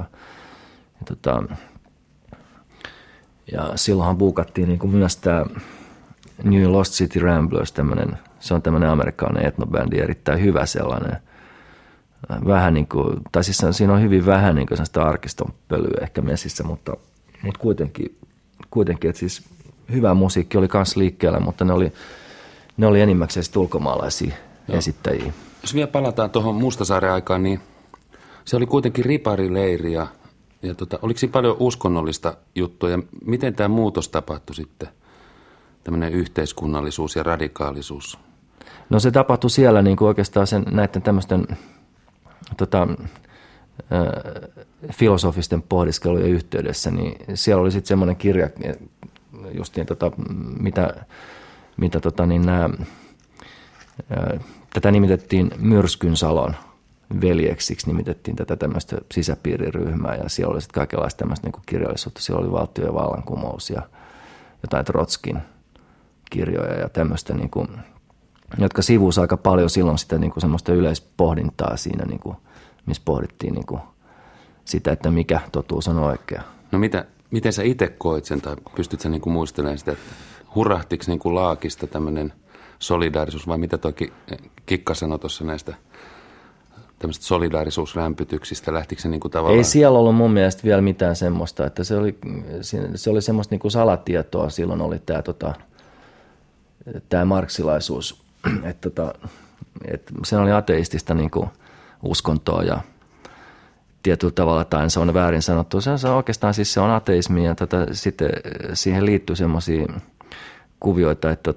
ja silloinhan buukattiin niin kuin myös tämä New Lost City Ramblers, se on tämmöinen amerikkalainen etnobändi, erittäin hyvä sellainen, vähän niin kuin, tai siis siinä on hyvin vähän niin kuin sellaista arkiston pölyä ehkä messissä, mutta kuitenkin, että siis hyvä musiikki oli myös liikkeellä, mutta ne oli enimmäkseen ulkomaalaisia esittäjiä. Jos vielä palataan tuohon Mustasaaren aikaan, niin se oli kuitenkin riparileiri ja oliko siinä paljon uskonnollista juttua ja miten tämä muutos tapahtui sitten, tämmöinen yhteiskunnallisuus ja radikaalisuus? No se tapahtui siellä niin kuin oikeastaan näiden tämmöisten filosofisten pohdiskelujen yhteydessä, niin siellä oli sitten semmoinen kirja, justiin tätä nimitettiin Myrskynsalon veljeksiksi, nimitettiin tätä tämmöistä sisäpiiriryhmää, ja siellä oli sitten kaikenlaista tämmöistä niin kuin kirjallisuutta. Siellä oli valtio- ja vallankumous ja jotain Trotskin kirjoja ja tämmöistä, niin kuin, jotka sivuusi aika paljon silloin sitä niin kuin semmoista yleispohdintaa siinä, niin kuin, missä pohdittiin niin kuin sitä, että mikä totuus on oikea. No miten sä itse koit sen, tai pystyt sä niin kuin muistelemaan sitä, että hurahtiko niin kuin Laakista tämmöinen solidaarisuus, vai mitä toi Kikka sanoi tuossa näistä tämmöistä solidaarisuusrämpytyksistä, lähtikö se niin kuin tavallaan? Ei siellä ollut mun mielestä vielä mitään semmoista, että se oli semmoista niin kuin salatietoa, silloin oli tämä marksilaisuus, että se oli ateistista niin kuin uskontoa ja tietyllä tavalla, tai se on väärin sanottu, se on oikeastaan siis se on ateismi ja sitten siihen liittyy semmoisia kuvioita, että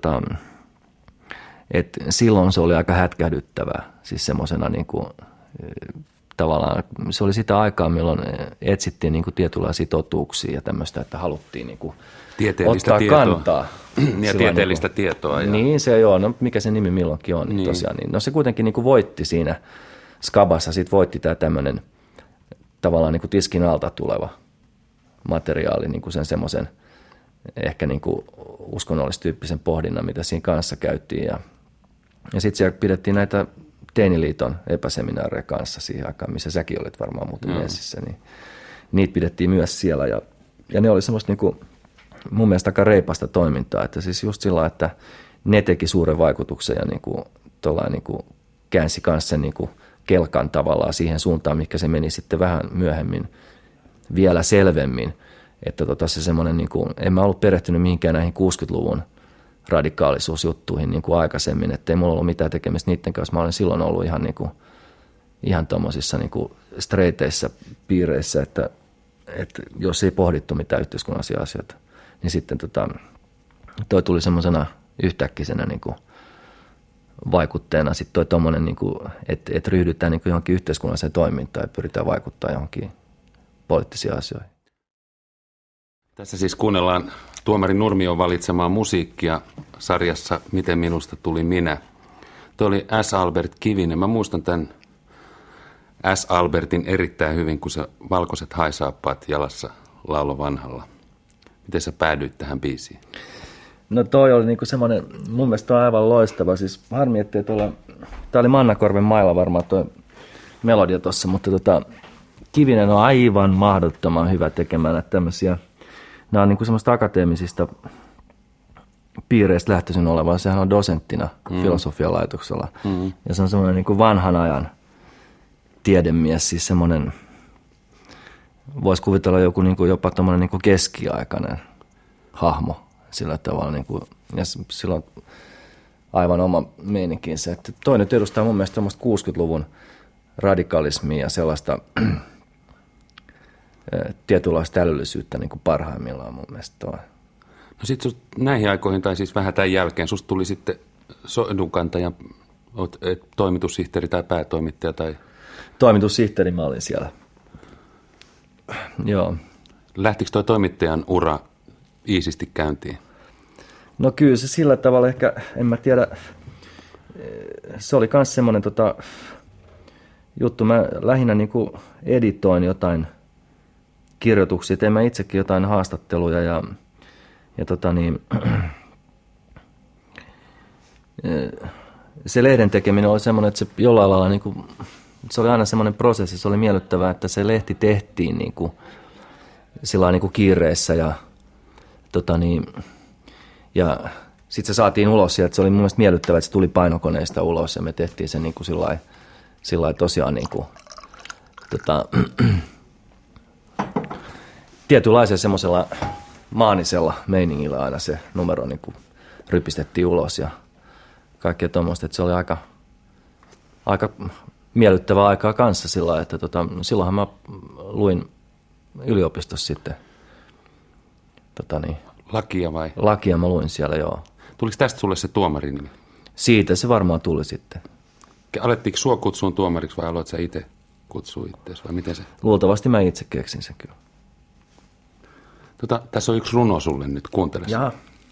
silloin se oli aika hätkähdyttävää, siis semmoisena niin kuin, tavallaan se oli sitä aikaa, milloin etsittiin niin kuin tietynlaisia totuuksia ja tämmöistä, että haluttiin niin kuin ottaa kantaa. Ja tieteellistä niin kuin, tietoa. Ja. Niin se joo, no mikä se nimi milloinkin on, niin tosiaan. Niin, no se kuitenkin niin kuin voitti siinä skabassa, sitten voitti tämä tämmöinen tavallaan niin kuin tiskin alta tuleva materiaali, niin kuin sen semmoisen ehkä niin kuin uskonnollistyyppisen pohdinnan, mitä siinä kanssa käytiin. Ja sitten siellä pidettiin näitä Teiniliiton epäseminaareja kanssa siihen aikaan, missä säkin olit varmaan muuten messissä. Niin niitä pidettiin myös siellä ja ne oli semmoista niin kuin, mun mielestä aika reipasta toimintaa. Että siis just sillä, että ne teki suuren vaikutuksen ja niin kuin käänsi kanssa sen niin kuin kelkan tavallaan siihen suuntaan, mikä se meni sitten vähän myöhemmin vielä selvemmin. Että se semmoinen, niin kuin, en mä ollut perehtynyt mihinkään näihin 60-luvun radikaalisuusjuttuihin niin kuin aikaisemmin, että ei mulla ollut mitään tekemistä niiden kanssa. Mä olen silloin ollut ihan tommosissa niin kuin streiteissä piireissä, että jos ei pohdittu mitään yhteiskunnallisia asioita, niin sitten toi tuli semmoisena yhtäkkisenä niin kuin vaikutteena sitten toi tommonen, niin kuin, että ryhdytään niin kuin johonkin yhteiskunnalliseen toimintaan ja pyritään vaikuttaa johonkin poliittisiin asioihin. Tässä siis kuunnellaan tuomari Nurmion valitsemaa musiikkia sarjassa Miten minusta tuli minä. Tuo oli S. Albert Kivinen. Mä muistan tämän S. Albertin erittäin hyvin, kun se valkoiset haisaappaat jalassa laulo vanhalla. Miten sä päädyit tähän biisiin? No toi oli niinku semmoinen, mun mielestä on aivan loistava. Siis harmi, ettei tuolla, tää oli Mannakorven mailla varmaan toi melodia tuossa, mutta Kivinen on aivan mahdottoman hyvä tekemään tämmöisiä. Nämä on niin kuin semmoista akateemisista piireistä lähtöisin oleva. Sehän on dosenttina filosofialaitoksella. Ja se on semmoinen niin kuin vanhan ajan tiedemies, siis semmoinen, voisi kuvitella joku niin kuin jopa tommoinen niin kuin keskiaikainen hahmo sillä tavalla. Niin kuin, ja sillä on aivan oma meininkinsä. Että toi nyt edustaa mun mielestä semmoista 60-luvun radikalismia ja sellaista tietynlaista älyllisyyttä niin kuin parhaimmillaan mun mielestä toi. No sitten näihin aikoihin, tai siis vähän tämän jälkeen, susta tuli sitten soihdunkantaja, oot toimitussihteeri tai päätoimittaja tai... Toimitussihteeri mä olin siellä. Joo. Lähtikö toi toimittajan ura iisisti käyntiin? No kyllä se sillä tavalla ehkä, en mä tiedä, se oli myös semmoinen juttu, mä lähinnä niin kuin editoin jotain kirjoituksia, tein mä itsekin jotain haastatteluja ja se lehden tekeminen oli semmoinen, että se jollain lailla niin kuin, se oli aina semmoinen prosessi, se oli miellyttävää, että se lehti tehtiin niin kuin, sillä niin kuin kiireessä ja sitten se saatiin ulos sieltä, se oli mun mielestä miellyttävää, että se tuli painokoneesta ulos ja me tehtiin sen niin kuin sillä tosiaan niin kuin, tietynlaisella semmoisella maanisella meiningillä aina se numero niin kuin rypistettiin ulos ja kaikkea tuommoista, että se oli aika miellyttävää aikaa kanssa sillä lailla, että silloinhan mä luin yliopistossa sitten lakia vai? Lakia mä luin siellä, joo. Tuliko tästä sulle se tuomarinimi? Siitä se varmaan tuli sitten. Alettiinko sua kutsuun tuomariksi vai aloit sä itse kutsua itseäsi vai miten se? Luultavasti mä itse keksin sen kyllä. Tässä on yksi runo sulle nyt, kuuntele. Jaa.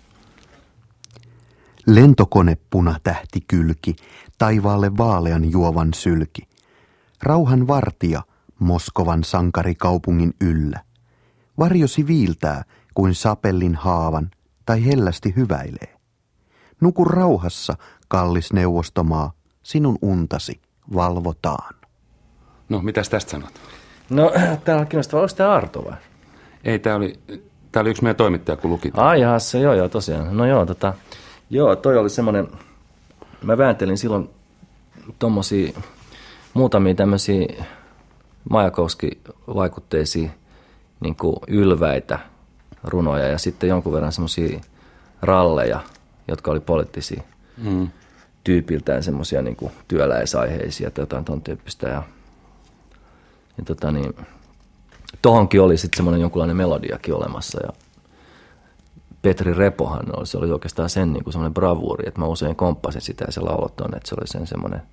Lentokone punatähti kylki, taivaalle vaalean juovan sylki. Rauhan vartija Moskovan sankarikaupungin yllä. Varjosi viiltää kuin sapellin haavan tai hellästi hyväilee. Nuku rauhassa, kallis neuvostomaa, sinun untasi valvotaan. No, mitäs tästä sanot? No, täällä on kiinnostavaa. Oliko tämä Arto vai? Ei, tää oli yksi meidän toimittaja, kun luki. Ai jahassa, joo, tosiaan. No joo, toi oli semmoinen, mä vääntelin silloin tommosia muutamia tämmöisiä Majakovski-vaikutteisia niin kuin ylväitä runoja ja sitten jonkun verran semmoisia ralleja, jotka oli poliittisia tyypiltään semmoisia niin kuin työläisaiheisia tai jotain ton tyyppistä. Ja tohonkin oli sitten semmoinen jonkunlainen melodiakin olemassa ja Petri Repohan se oli oikeastaan sen niin kuin semmoinen bravuuri, että mä usein komppasin sitä ja se laulot on, että se oli sen semmoinen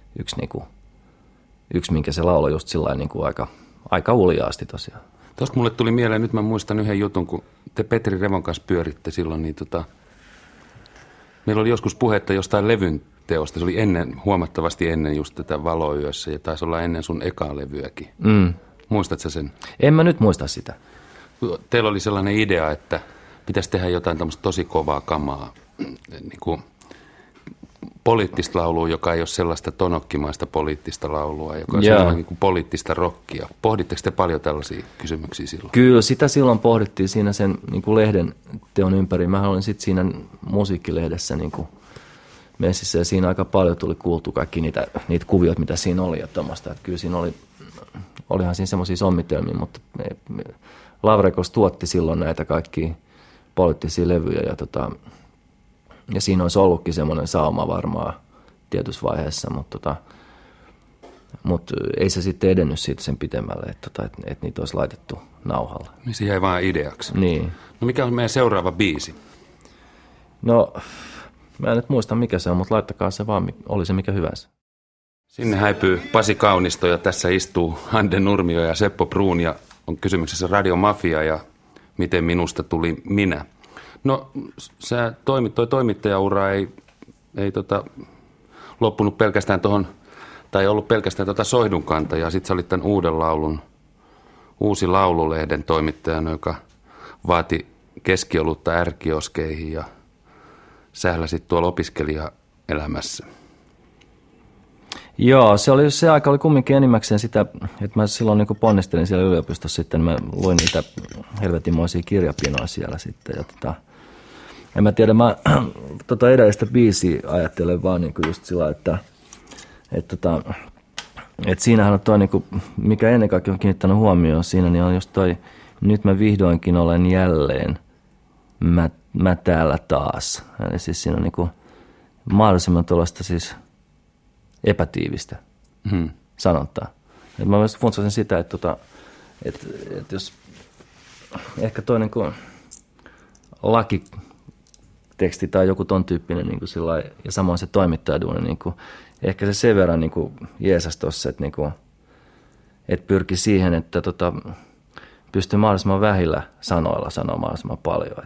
yksi minkä se lauloi just sillain niin kuin aika uljaasti tosiaan. Tuosta mulle tuli mieleen, nyt mä muistan yhden jutun, kun te Petri Revon kanssa pyöritte silloin, niin meillä oli joskus puhetta jostain levyn teosta. Se oli huomattavasti ennen just tätä Valoyössä ja taisi olla ennen sun ekaa levyäkin. Muistatko sen? En mä nyt muista sitä. Teillä oli sellainen idea, että pitäisi tehdä jotain tämmöistä tosi kovaa kamaa, niin kuin poliittista laulua, joka ei ole sellaista tonokkimaista poliittista laulua, joka on sellainen niin kuin poliittista rockia. Pohditteko te paljon tällaisia kysymyksiä silloin? Kyllä, sitä silloin pohdittiin siinä sen niin kuin lehden teon ympäri. Mä olin sitten siinä musiikkilehdessä niin kuin messissä ja siinä aika paljon tuli kuultu kaikki niitä kuvioita, mitä siinä oli ja tommoista. Että kyllä siinä olihan siinä semmoisia sommitelmia, mutta Lavrekos tuotti silloin näitä kaikkia poliittisia levyjä ja siinä olisi ollutkin semmoinen sauma varmaan tietyssä vaiheessa, mutta ei se sitten edennyt siitä sen pitemmälle, että niitä olisi laitettu nauhalle. Niin se jäi vaan ideaksi. Niin. No mikä on meidän seuraava biisi? No, mä en nyt muista mikä se on, mutta laittakaa se vaan, oli se mikä hyvänsä. Sinne häipyy Pasi Kaunisto ja tässä istuu Hande Nurmio ja Seppo Bruun ja on kysymyksessä Radio Mafia ja miten minusta tuli minä. No, toi toimittajaura ei loppunut pelkästään tuohon, tai ollut pelkästään soihdunkantajaa. Sitten sä olit tämän Uusi Laululehden toimittajana, joka vaati keskiolutta ärkioskeihin ja sähläsit tuolla opiskelijaelämässä. Joo, se aika oli kumminkin enimmäkseen sitä, että mä silloin niin ponnistelin siellä yliopistossa sitten, mä luin niitä helvetinmoisia kirjapinoja siellä sitten. Ja en mä tiedä, mä edellistä biisiä ajattelen vaan niin just sillä, että siinähän on toi, niin kuin, mikä ennen kaikkea on kiinnittänyt huomioon siinä, niin on just toi, nyt mä vihdoinkin olen jälleen, mä täällä taas. Eli siis siinä on niin kuin mahdollisimman tuollaista siis epätiivistä sanontaa. Et mä myös funtsasin sitä, että jos ehkä toi niin kuin lakiteksti tai joku ton tyyppinen niin kuin sillai, ja samoin se toimittajaduuni, niin kuin, ehkä se sen verran niin kuin jeesas tossa, että niin kuin, et pyrki siihen, että pystyy mahdollisimman vähillä sanoilla sanoa mahdollisimman paljon.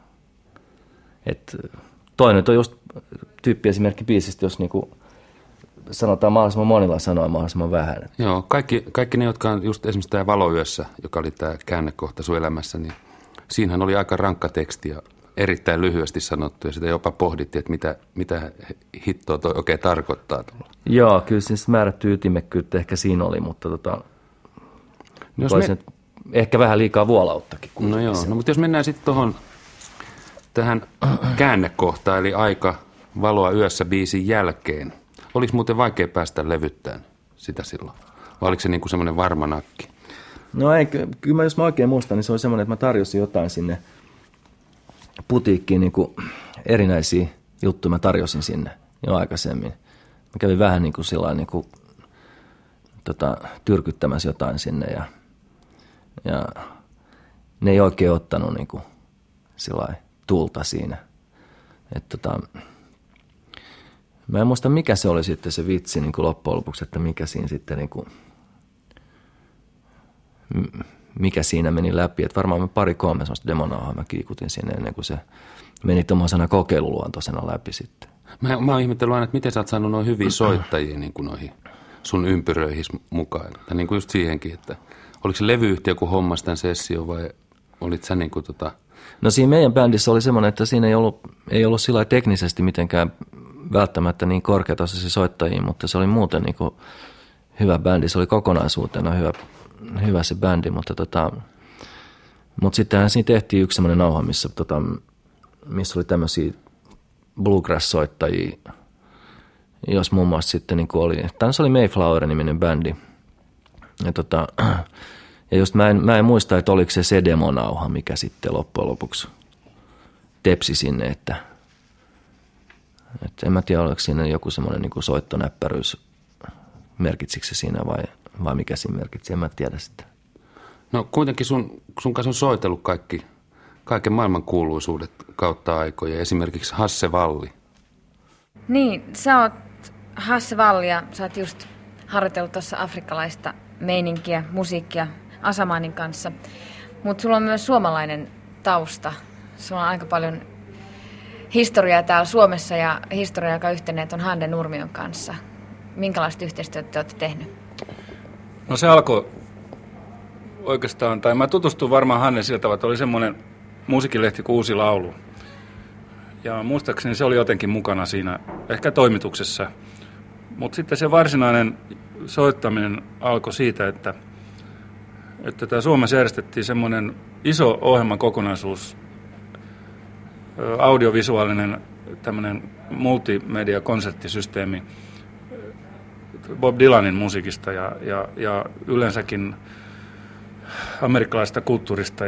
Toinen on just tyyppiesimerkki biisistä, jos niinku sanotaan mahdollisimman monilla sanoa mahdollisimman vähän. Joo, kaikki ne, jotka on just esimerkiksi tämä Valoyössä, joka oli tämä käännekohta sun elämässä, niin siinähän oli aika rankka teksti ja erittäin lyhyesti sanottu ja sitä jopa pohdittiin, että mitä hittoa toi oikein tarkoittaa tuolla. Joo, kyllä siis määrätty ytimekkyyttä ehkä siinä oli, mutta ehkä vähän liikaa vuolauttakin. No joo, mutta jos mennään sitten tähän käännekohtaan, eli aika valoa yössä biisin jälkeen. Oliko muuten vaikea päästä levyttämään sitä silloin? Vai oliko se niin kuin semmoinen varma nakki? No ei, kyllä jos mä oikein muistan, niin se oli semmoinen, että mä tarjosin jotain sinne putiikkiin, niin kuin erinäisiä juttuja mä tarjosin sinne jo aikaisemmin. Mä kävin vähän niin kuin sillain niin kuin, tyrkyttämässä jotain sinne ja ne ei oikein ottanut niin kuin sillain tulta siinä. Mä en muista, mikä se oli sitten se vitsi niin kuin loppujen lopuksi, että mikä siinä sitten niin kuin, mikä siinä meni läpi. Että varmaan mä 2-3 sellaista demonauhaa mä kiikutin sinne ennen kuin se meni tuommoisena kokeiluluontoisena läpi sitten. Mä oon ihmetellyt aina, että miten sä oot saanut noin hyviä soittajia niin kuin noihin sun ympyröihin mukaan. Tai niin kuin just siihenkin, että oliko se levyyhtiö, kun hommas tämän session vai olit sä niin kuin No siinä meidän bändissä oli semmoinen, että siinä ei ollut sillä teknisesti mitenkään välttämättä niin korkeatasoisia soittajia, mutta se oli muuten niin kuin hyvä bändi. Se oli kokonaisuutena hyvä se bändi, mutta sittenhän siinä tehtiin yksi semmoinen nauha, missä oli tämmöisiä bluegrass-soittajia, jos muun muassa sitten niin oli, se oli Mayflower-niminen bändi. Ja just mä en muista, että oliko se demonauha, mikä sitten loppujen lopuksi tepsi sinne, että en mä tiedä, oliko siinä joku semmoinen niin kuin soittonäppäryys, merkitsikö se siinä vai mikä siinä merkitsi, en mä tiedä sitä. No kuitenkin sun kanssa on soitellut kaiken maailman kuuluisuudet kautta aikoja, esimerkiksi Hasse Valli. Niin, sä oot Hasse Valli ja sä oot just harjoitellut tuossa afrikkalaista meininkiä, musiikkia Asamanin kanssa, mutta sulla on myös suomalainen tausta. Sulla on aika paljon historiaa täällä Suomessa ja historiaa, joka yhtenee on Hande Nurmion kanssa. Minkälaista yhteistyötä te olette tehnyt? No se alkoi oikeastaan, tai mä tutustuin varmaan Hanne sillä tavalla, että oli semmoinen musiikkilehti kuin Uusi Laulu. Ja muistaakseni se oli jotenkin mukana siinä, ehkä toimituksessa. Mutta sitten se varsinainen soittaminen alkoi siitä, että tämä Suomessa järjestettiin semmoinen iso ohjelmakokonaisuus, audiovisuaalinen tämmöinen multimedia-konserttisysteemi Bob Dylanin musiikista ja yleensäkin amerikkalaisesta kulttuurista.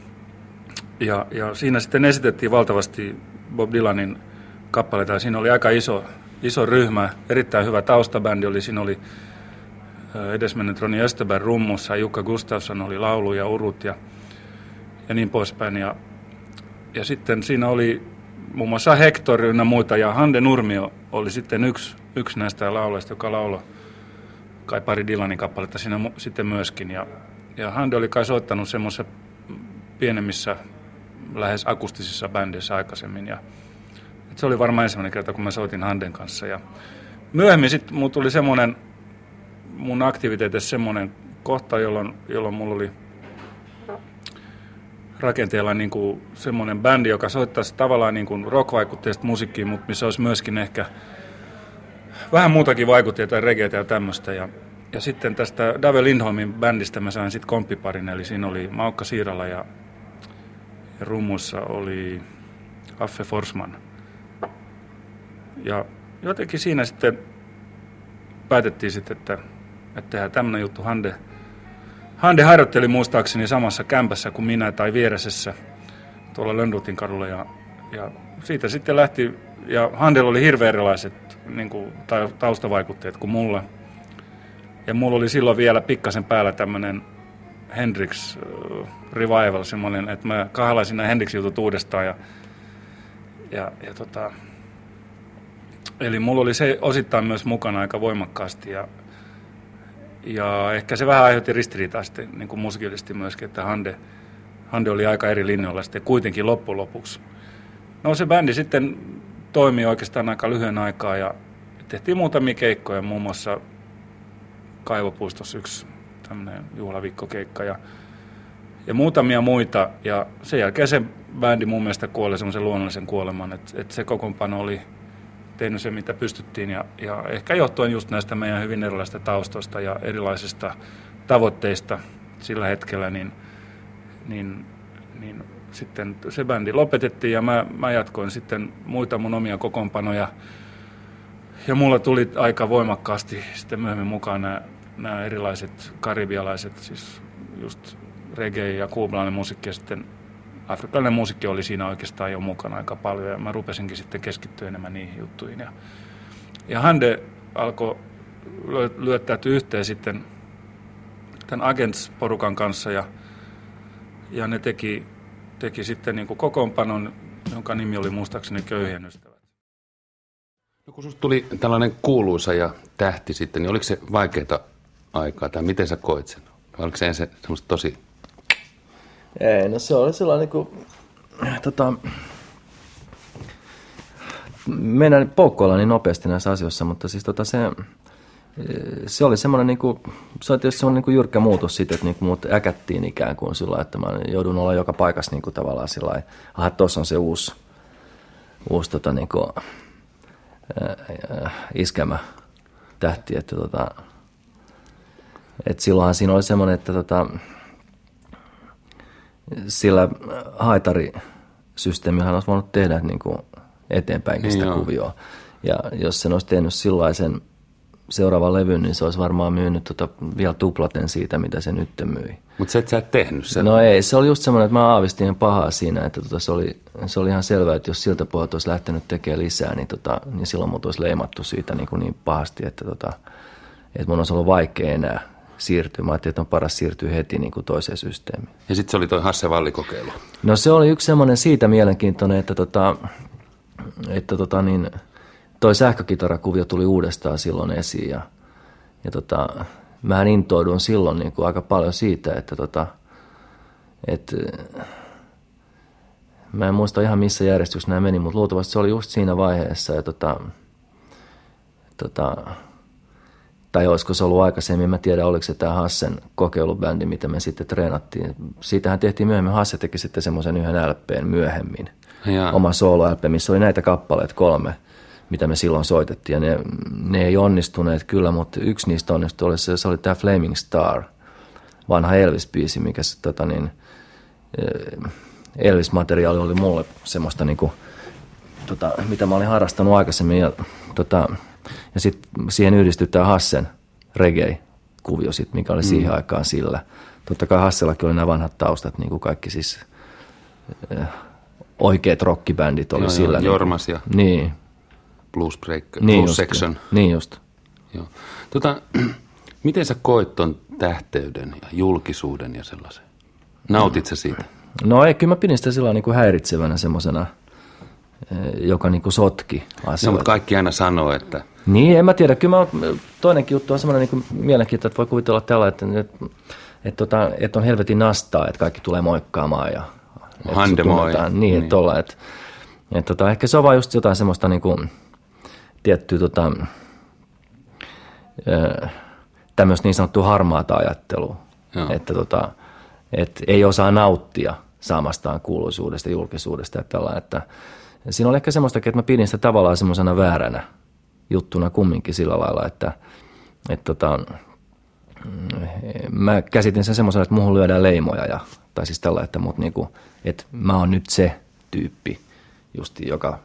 Ja siinä sitten esitettiin valtavasti Bob Dylanin kappaleita. Siinä oli aika iso ryhmä, erittäin hyvä taustabändi oli. Siinä oli edesmennyt Ronnie Österberg rummussa, Jukka Gustafsson oli laulu ja urut ja niin poispäin. Ja sitten siinä oli muun muassa Hector ynnä muita, ja Hande Nurmio oli sitten yksi näistä laulajista, joka lauloi kai pari Dylanin kappaletta siinä sitten myöskin. Ja Hande oli kai soittanut semmoisessa pienemmissä, lähes akustisissa bändeissä aikaisemmin. Ja se oli varmaan ensimmäinen kerta, kun mä soitin Handen kanssa. Ja myöhemmin sitten mulla tuli semmoinen, mun aktiviteetissa semmoinen kohta, jolloin mulla oli rakenteella niin kuin semmoinen bändi, joka soittaisi tavallaan niin kuin rock-vaikutteista musiikkia, mutta missä olisi myöskin ehkä vähän muutakin vaikutti, jotain reggaetä ja tämmöistä. Ja sitten tästä Dave Lindholmin bändistä mä sain sitten komppiparin, eli siinä oli Maukka Siirala ja rummuissa oli Affe Forsman. Ja jotenkin siinä sitten päätettiin sitten, että tehdään tämmöinen juttu. Hande harjoitteli muistaakseni samassa kämpässä kuin minä tai vieresessä tuolla Lönnrutin kadulla ja siitä sitten lähti, ja Handella oli hirveän erilaiset niin kuin, taustavaikutteet kuin mulla. Ja mulla oli silloin vielä pikkasen päällä tämmöinen Hendrix revival, semmoinen, että mä kahlaisin nämä Hendrix-jutut uudestaan. Eli mulla oli se osittain myös mukana aika voimakkaasti. Ja ehkä se vähän aiheutti ristiriitaa sitten niin kuin musiikillisesti myöskin, että Hande oli aika eri linjoilla sitten kuitenkin loppujen lopuksi. No se bändi sitten toimi oikeastaan aika lyhyen aikaa ja tehtiin muutamia keikkoja, muun muassa Kaivopuistossa yksi tämmöinen juhlaviikkokeikka ja muutamia muita. Ja sen jälkeen se bändi mun mielestä kuoli semmoisen luonnollisen kuoleman, että se kokoonpano oli tehnyt se, mitä pystyttiin. Ja ehkä johtuen just näistä meidän hyvin erilaisista taustoista ja erilaisista tavoitteista sillä hetkellä, niin sitten se bändi lopetettiin ja mä jatkoin sitten muita mun omia kokoonpanoja. Ja mulla tuli aika voimakkaasti sitten myöhemmin mukaan nämä erilaiset karibialaiset, siis just reggae ja kuubalainen musiikki ja sitten afrikkalainen musiikki oli siinä oikeastaan jo mukana aika paljon ja mä rupesinkin sitten keskittyä enemmän niihin juttuihin. Ja Hande alkoi lyöttäytyä yhteen sitten tämän Agents-porukan kanssa ja ne teki sitten niin kuin kokoonpanon, jonka nimi oli muistaakseni Köyhien ystävät. No kun susta tuli tällainen kuuluisa ja tähti sitten, niin oliko se vaikeaa aikaa tai miten sä koit sen? Oliko se ensin semmoista tosi... Ei, no se oli sellainen niin kuin, mennään poukkoillaan niin nopeasti näissä asioissa, mutta siis se oli semmoinen, niin kuin, se oli tietysti semmoinen niin kuin jyrkkä muutos siitä, että niin kuin mut äkättiin ikään kuin sillä, että mä joudun olla joka paikassa niin kuin tavallaan sillä lailla, aha, tuossa on se uusi niin kuin, iskemä tähti, että silloinhan siinä oli semmoinen, että sillä haitarisysteemihän olisi voinut tehdä niin kuin eteenpäinkin sitä kuvioa. Ja jos sen olisi tehnyt sillaisen seuraavan levyn, niin se olisi varmaan myynyt vielä tuplaten siitä, mitä se nyt myi. Mutta sä et tehnyt sen. No ei, se oli just semmoinen, että mä aavistin pahaa siinä, että se oli ihan selvää, että jos siltä puolelta olisi lähtenyt tekemään lisää, niin silloin mut olisi leimattu siitä niin pahasti, että mun olisi ollut vaikea enää siirtyä. Mä ajattelin, että on paras siirtyä heti niin kuin toiseen systeemiin. Ja sitten se oli toi Hasse Valli-kokeilu. No se oli yksi semmoinen siitä mielenkiintoinen, että toi sähkökitarakuvio tuli uudestaan silloin esiin ja mähän intouduin silloin niin kuin aika paljon siitä, että mä en muista ihan missä järjestyksessä nämä meni, mutta luultavasti se oli just siinä vaiheessa ja tai olisiko se ollut aikaisemmin, mä tiedän oliko se tämä Hassen kokeilubändi, mitä me sitten treenattiin. Siitähän tehtiin myöhemmin, Hasse teki sitten semmoisen yhden LPn myöhemmin, oma solo-LP, missä oli näitä kappaleita 3, mitä me silloin soitettiin. Ja ne ei onnistuneet kyllä, mutta yksi niistä onnistui, se oli tämä Flaming Star, vanha Elvis-biisi, mikä Elvis-materiaali oli mulle semmoista, niinku, mitä mä olin harrastanut aikaisemmin. Ja sitten siihen yhdistyi tämä Hassen reggae-kuvio, mikä oli siihen aikaan sillä. Totta kai Hassellakin oli nämä vanhat taustat, niin kuin kaikki siis oikeat rockibändit oli sillä. Jormas ja niin. Blues Break, niin Blues Section. Niin just. Joo. Miten sä koit ton tähteyden ja julkisuuden ja sellaisen? Nautit sä siitä? No ei, kyllä mä pidin sitä sillä niin kuin häiritsevänä semmosena, joka niin kuin sotki asioita. No, mutta kaikki aina sanoo, että... Niin, en mä tiedä. Kyllä toinenkin juttu on semmoinen niin mielenkiintoinen, että voi kuvitella tällä, että on helvetin nastaa, että kaikki tulee moikkaamaan ja... Hande moi. Niin, että ollaan, että ehkä se on vaan just jotain semmoista niin kuin tiettyä tämmöistä niin sanottua harmaata ajattelua, että ei osaa nauttia saamastaan kuuluisuudesta, julkisuudesta, että siinä oli ehkä semmoistakin, että mä pidin sitä tavallaan semmoisena vääränä juttuna kumminkin sillä lailla, että mä käsitin sen semmoisella, että muuhun lyödään leimoja, tai siis tällä, että niinku, että mä oon nyt se tyyppi justi, joka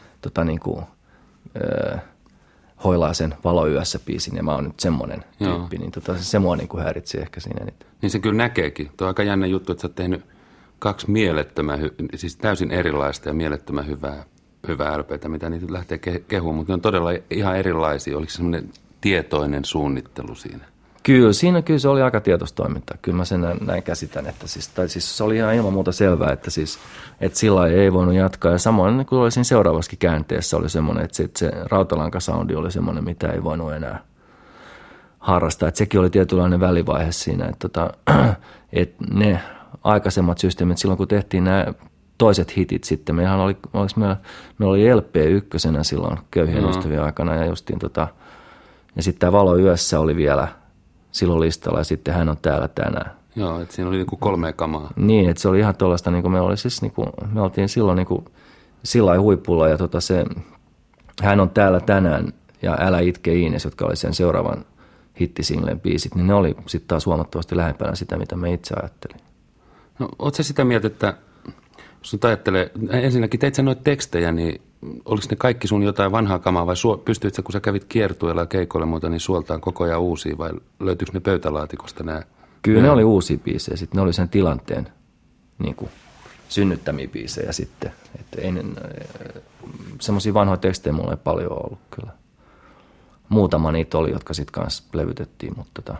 hoilaa sen Valoyössä -biisin, ja mä oon nyt semmoinen tyyppi, niin se mua niinku häiritsi ehkä siinä. Niin se kyllä näkeekin. Tuo on aika jännä juttu, että sä oot tehnyt 2 siis täysin erilaista ja mielettömän hyvää LPtä, mitä niitä lähtee kehumaan, mutta ne on todella ihan erilaisia. Oliko se semmoinen tietoinen suunnittelu siinä? Kyllä se oli aika tietoistoimintaa. Kyllä mä sen näin käsitän, että siis se oli ihan ilman muuta selvää, että sillä ei voinut jatkaa. Ja samoin kun oli siinä seuraavassakin käänteessä oli semmoinen, että se rautalankasoundi oli semmoinen, mitä ei voinut enää harrastaa. Että sekin oli tietynlainen välivaihe siinä, että ne aikaisemmat systeemit, silloin kun tehtiin nämä toiset hitit sitten, meillä oli LP ykkösenä silloin Köyhien ystävien aikana ja justiin ja sitten tämä Valoyössä oli vielä silloin listalla ja sitten Hän on täällä tänään. Joo, että siinä oli niinku 3 kamaa. Niin, että se oli ihan tuollaista, niin me oltiin silloin niin sillä huipulla ja se Hän on täällä tänään ja Älä itke Iines, jotka oli sen seuraavan hittisinglen biisit, niin ne oli sitten taas huomattavasti lähempänä sitä, mitä me itse ajattelin. No, ootko sä sitä mieltä, että jos nyt ajattelee, ensinnäkin teit sä noita tekstejä, niin oliko ne kaikki sun jotain vanhaa kamaa vai pystyitkö sä, kun sä kävit kiertueella ja keikoilla muuta, niin suoltaan koko ajan uusia vai löytyykö ne pöytälaatikosta nämä? Kyllä ne oli uusia biisejä, sitten ne oli sen tilanteen niin kuin synnyttämiä biisejä sitten. Semmoisia vanhoja tekstejä mulla ei paljon ollut kyllä. Muutama niitä oli, jotka sitten kanssa levytettiin, mutta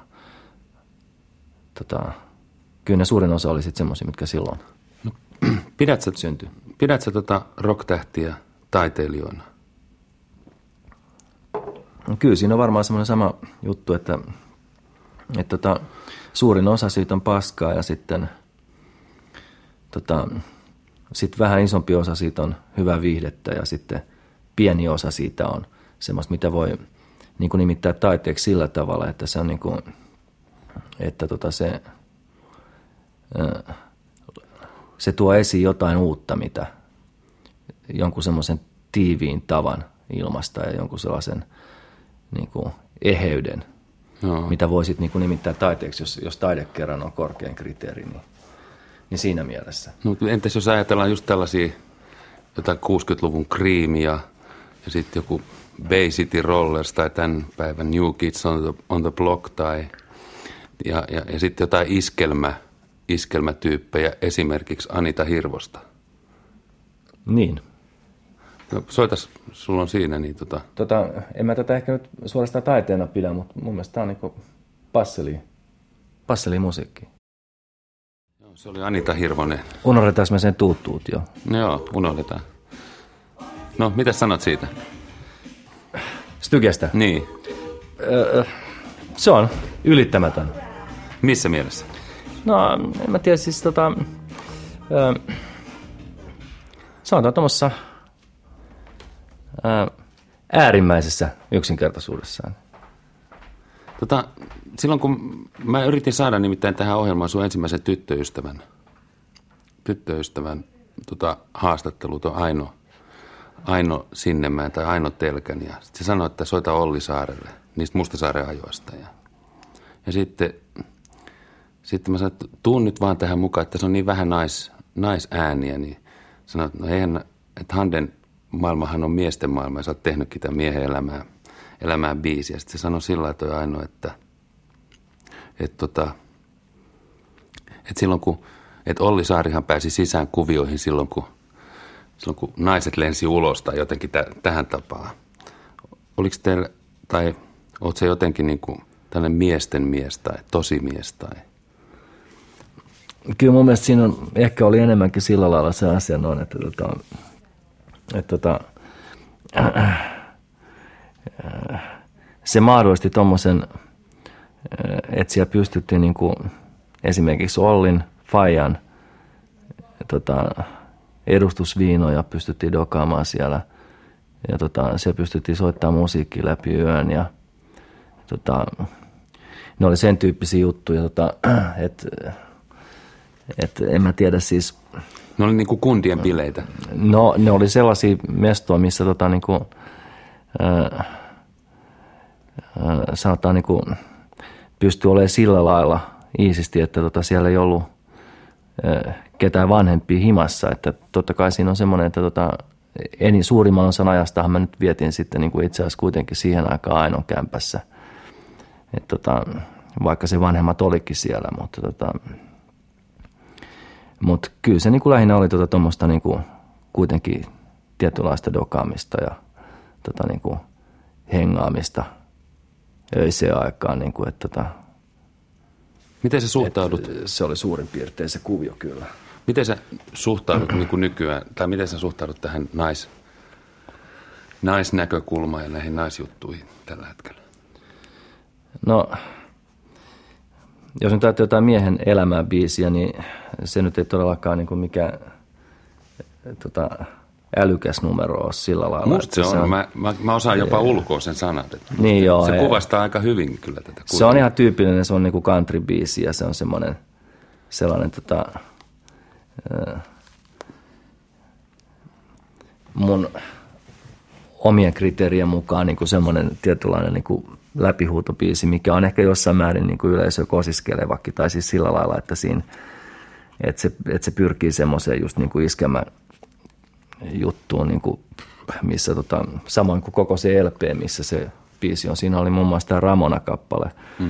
kyllä ne suurin osa oli sitten semmoisia, mitkä silloin syntyi. Pidätkö rock-tähtiä taiteilijoina? No kyllä siinä on varmaan semmoinen sama juttu, että suurin osa siitä on paskaa ja sitten vähän isompi osa siitä on hyvää viihdettä ja sitten pieni osa siitä on semmoista, mitä voi niin kuin nimittää taiteeksi sillä tavalla, että se on niin kuin, että se tuo esiin jotain uutta, mitä jonkun semmoisen tiiviin tavan ilmasta ja jonkun sellaisen niin kuin eheyden, mitä voisit niin kuin nimittää taiteeksi, jos taide kerran on korkein kriteeri, niin siinä mielessä. No, entäs jos ajatellaan just tällaisia jotain 60-luvun Creamia ja sitten joku Bay City Rollers tai tämän päivän New Kids on the Block ja sitten jotain iskelmätyyppejä, esimerkiksi Anita Hirvosta. Niin. No, soitas, sulla on siinä. Niin en mä tätä ehkä nyt suorastaan taiteena pidä, mutta mun mielestä tämä on niinku passeli musiikki. Joo, se oli Anita Hirvonen. Unohdetaanko me sen tuut jo? Joo, unohdetaan. No, mitä sanot siitä? Stygestä? Niin. Se on ylittämätön. Missä mielessä? No, en mä tiedä, siis se on tuommoisessa äärimmäisessä yksinkertaisuudessaan. Silloin kun mä yritin saada nimittäin tähän ohjelmaan sun ensimmäisen tyttöystävän haastattelu, tuon Aino Sinnemäen tai Aino Telkän. Ja sitten se sanoi, että soita Olli Saarelle niistä Mustasaaren ajoista. Ja sitten mä sanoin, että tuun nyt vaan tähän mukaan, että se on niin vähän naisääniä. Niin sanoin, että no eihän, että Handen maailmahan on miesten maailma ja sä oot tehnytkin tämän miehen elämää biisiä. Sitten se sanoi sillä lailla toi Aino, että silloin kun, että Olli Saarihan pääsi sisään kuvioihin silloin kun naiset lensi ulos tai jotenkin tähän tapaan. Oliko teillä, tai oot se jotenkin niin kuin tällainen miesten mies tai tosimies tai? Kyllä mun mielestä siinä ehkä oli enemmänkin sillä lailla se asia noin, että se mahdollisti tommosen, että siellä pystyttiin niin kuin esimerkiksi Ollin, Fajan edustusviinoja pystyttiin dokaamaan siellä ja siellä pystyttiin soittamaan musiikkia läpi yön ja ne oli sen tyyppisiä juttuja, että en mä tiedä siis. Ne oli niinku kundien bileitä. No ne oli sellaisia mestoja, missä niinku, sanotaan niin kuin pystyi olemaan sillä lailla iisisti, että siellä ei ollut ketään vanhempia himassa. Että totta kai siinä on semmoinen, että suurimman osan ajastahan mä nyt vietin sitten niin kuin itse asiassa kuitenkin siihen aikaan Ainon kämpässä. Että vaikka se vanhemmat olikin siellä, mutta kyllä se niin kuin lähinnä oli tuommoista niin kuin kuitenkin tietynlaista dokaamista ja niin kuin hengaamista öiseen aikaan. Niin kuin, että miten sä suhtaudut? Se oli suurin piirtein se kuvio kyllä. Miten sä suhtaudut niin kuin nykyään, tai miten sä suhtaudut tähän naisnäkökulmaan ja näihin naisjuttuihin tällä hetkellä? No, jos nyt ajattelee jotain miehen elämää biisiä, niin se nyt ei todellakaan niin kuin mikään älykäs numero ole sillä lailla. Musta se on. Mä osaan jopa ulkoa sen sanan. Niin joo, se kuvastaa aika hyvin kyllä tätä. Se on ihan tyypillinen, se on niin kuin country-biisi ja se on sellainen mun omien kriteerien mukaan niin kuin semmoinen tietynlainen niin kuin läpihuutobiisi, mikä on ehkä jossain määrin niin kuin yleisö kosiskelevakin, tai siis sillä lailla, että se pyrkii semmoiseen just niin kuin iskemään juttuun, niin kuin, missä samoin kuin koko se LP, missä se biisi on. Siinä oli muun muassa tämä Ramona-kappale,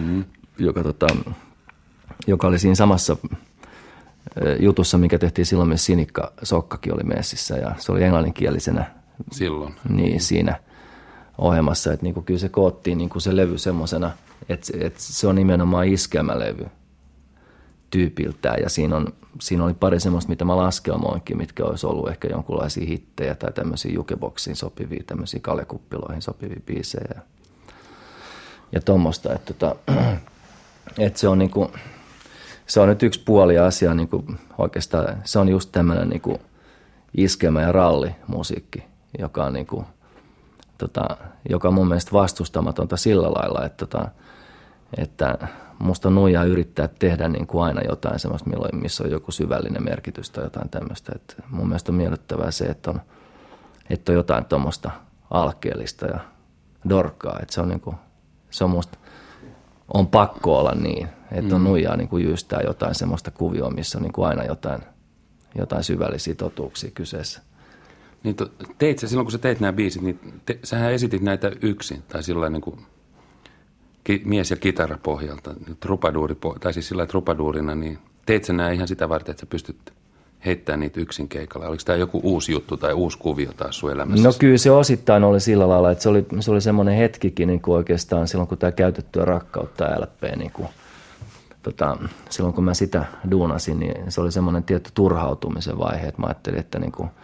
joka oli siinä samassa jutussa, mikä tehtiin silloin, missä Sinikka Sokkakin oli messissä, ja se oli englanninkielisenä silloin. Niin, siinä ohjelmassa, että niinku kyllä se koottiin niinku se levy semmoisena, että se on nimenomaan iskelmälevy tyypiltään, ja siinä oli pari semmoista, mitä mä laskelmoinkin, mitkä olisi ollut ehkä jonkunlaisia hittejä tai tämmöisiä jukeboksiin sopivia, tämmöisiä kalekuppiloihin sopivia biisejä ja tuommoista, että se on niinku, se on nyt yksi puoli asia niinku oikeastaan, se on just tämmöinen niinku iskelmä- ja rallimusiikki, joka on niinku joka on mun mielestä vastustamatonta sillä lailla, että musta on nuijaa yrittää tehdä niin kuin aina jotain semmoista, missä on joku syvällinen merkitys tai jotain tämmöistä. Että mun mielestä on miellyttävää se, että on jotain tuommoista alkeellista ja dorkkaa. Että se on musta, on pakko olla niin, että on nuijaa niin kuin jyystää jotain semmoista kuvioa, missä on niin kuin aina jotain syvällisiä totuuksia kyseessä. Niin teit sä, silloin kun sä teit nämä biisit, niin sähän esitit näitä yksin, tai sillä niin kuin mies- ja kitarapohjalta, tai siis sillä trupaduurina, niin teit sä nämä ihan sitä varten, että sä pystyt heittämään niitä yksin keikalla? Oliko tämä joku uusi juttu tai uusi kuvio taas sun elämässä? No kyllä se osittain oli sillä lailla, että se oli semmoinen hetkikin niin kuin oikeastaan silloin, kun tämä Käytettyä rakkautta LP, niin kuin, silloin kun mä sitä duunasin, niin se oli semmoinen tietty turhautumisen vaihe, että mä ajattelin, että niin kuin,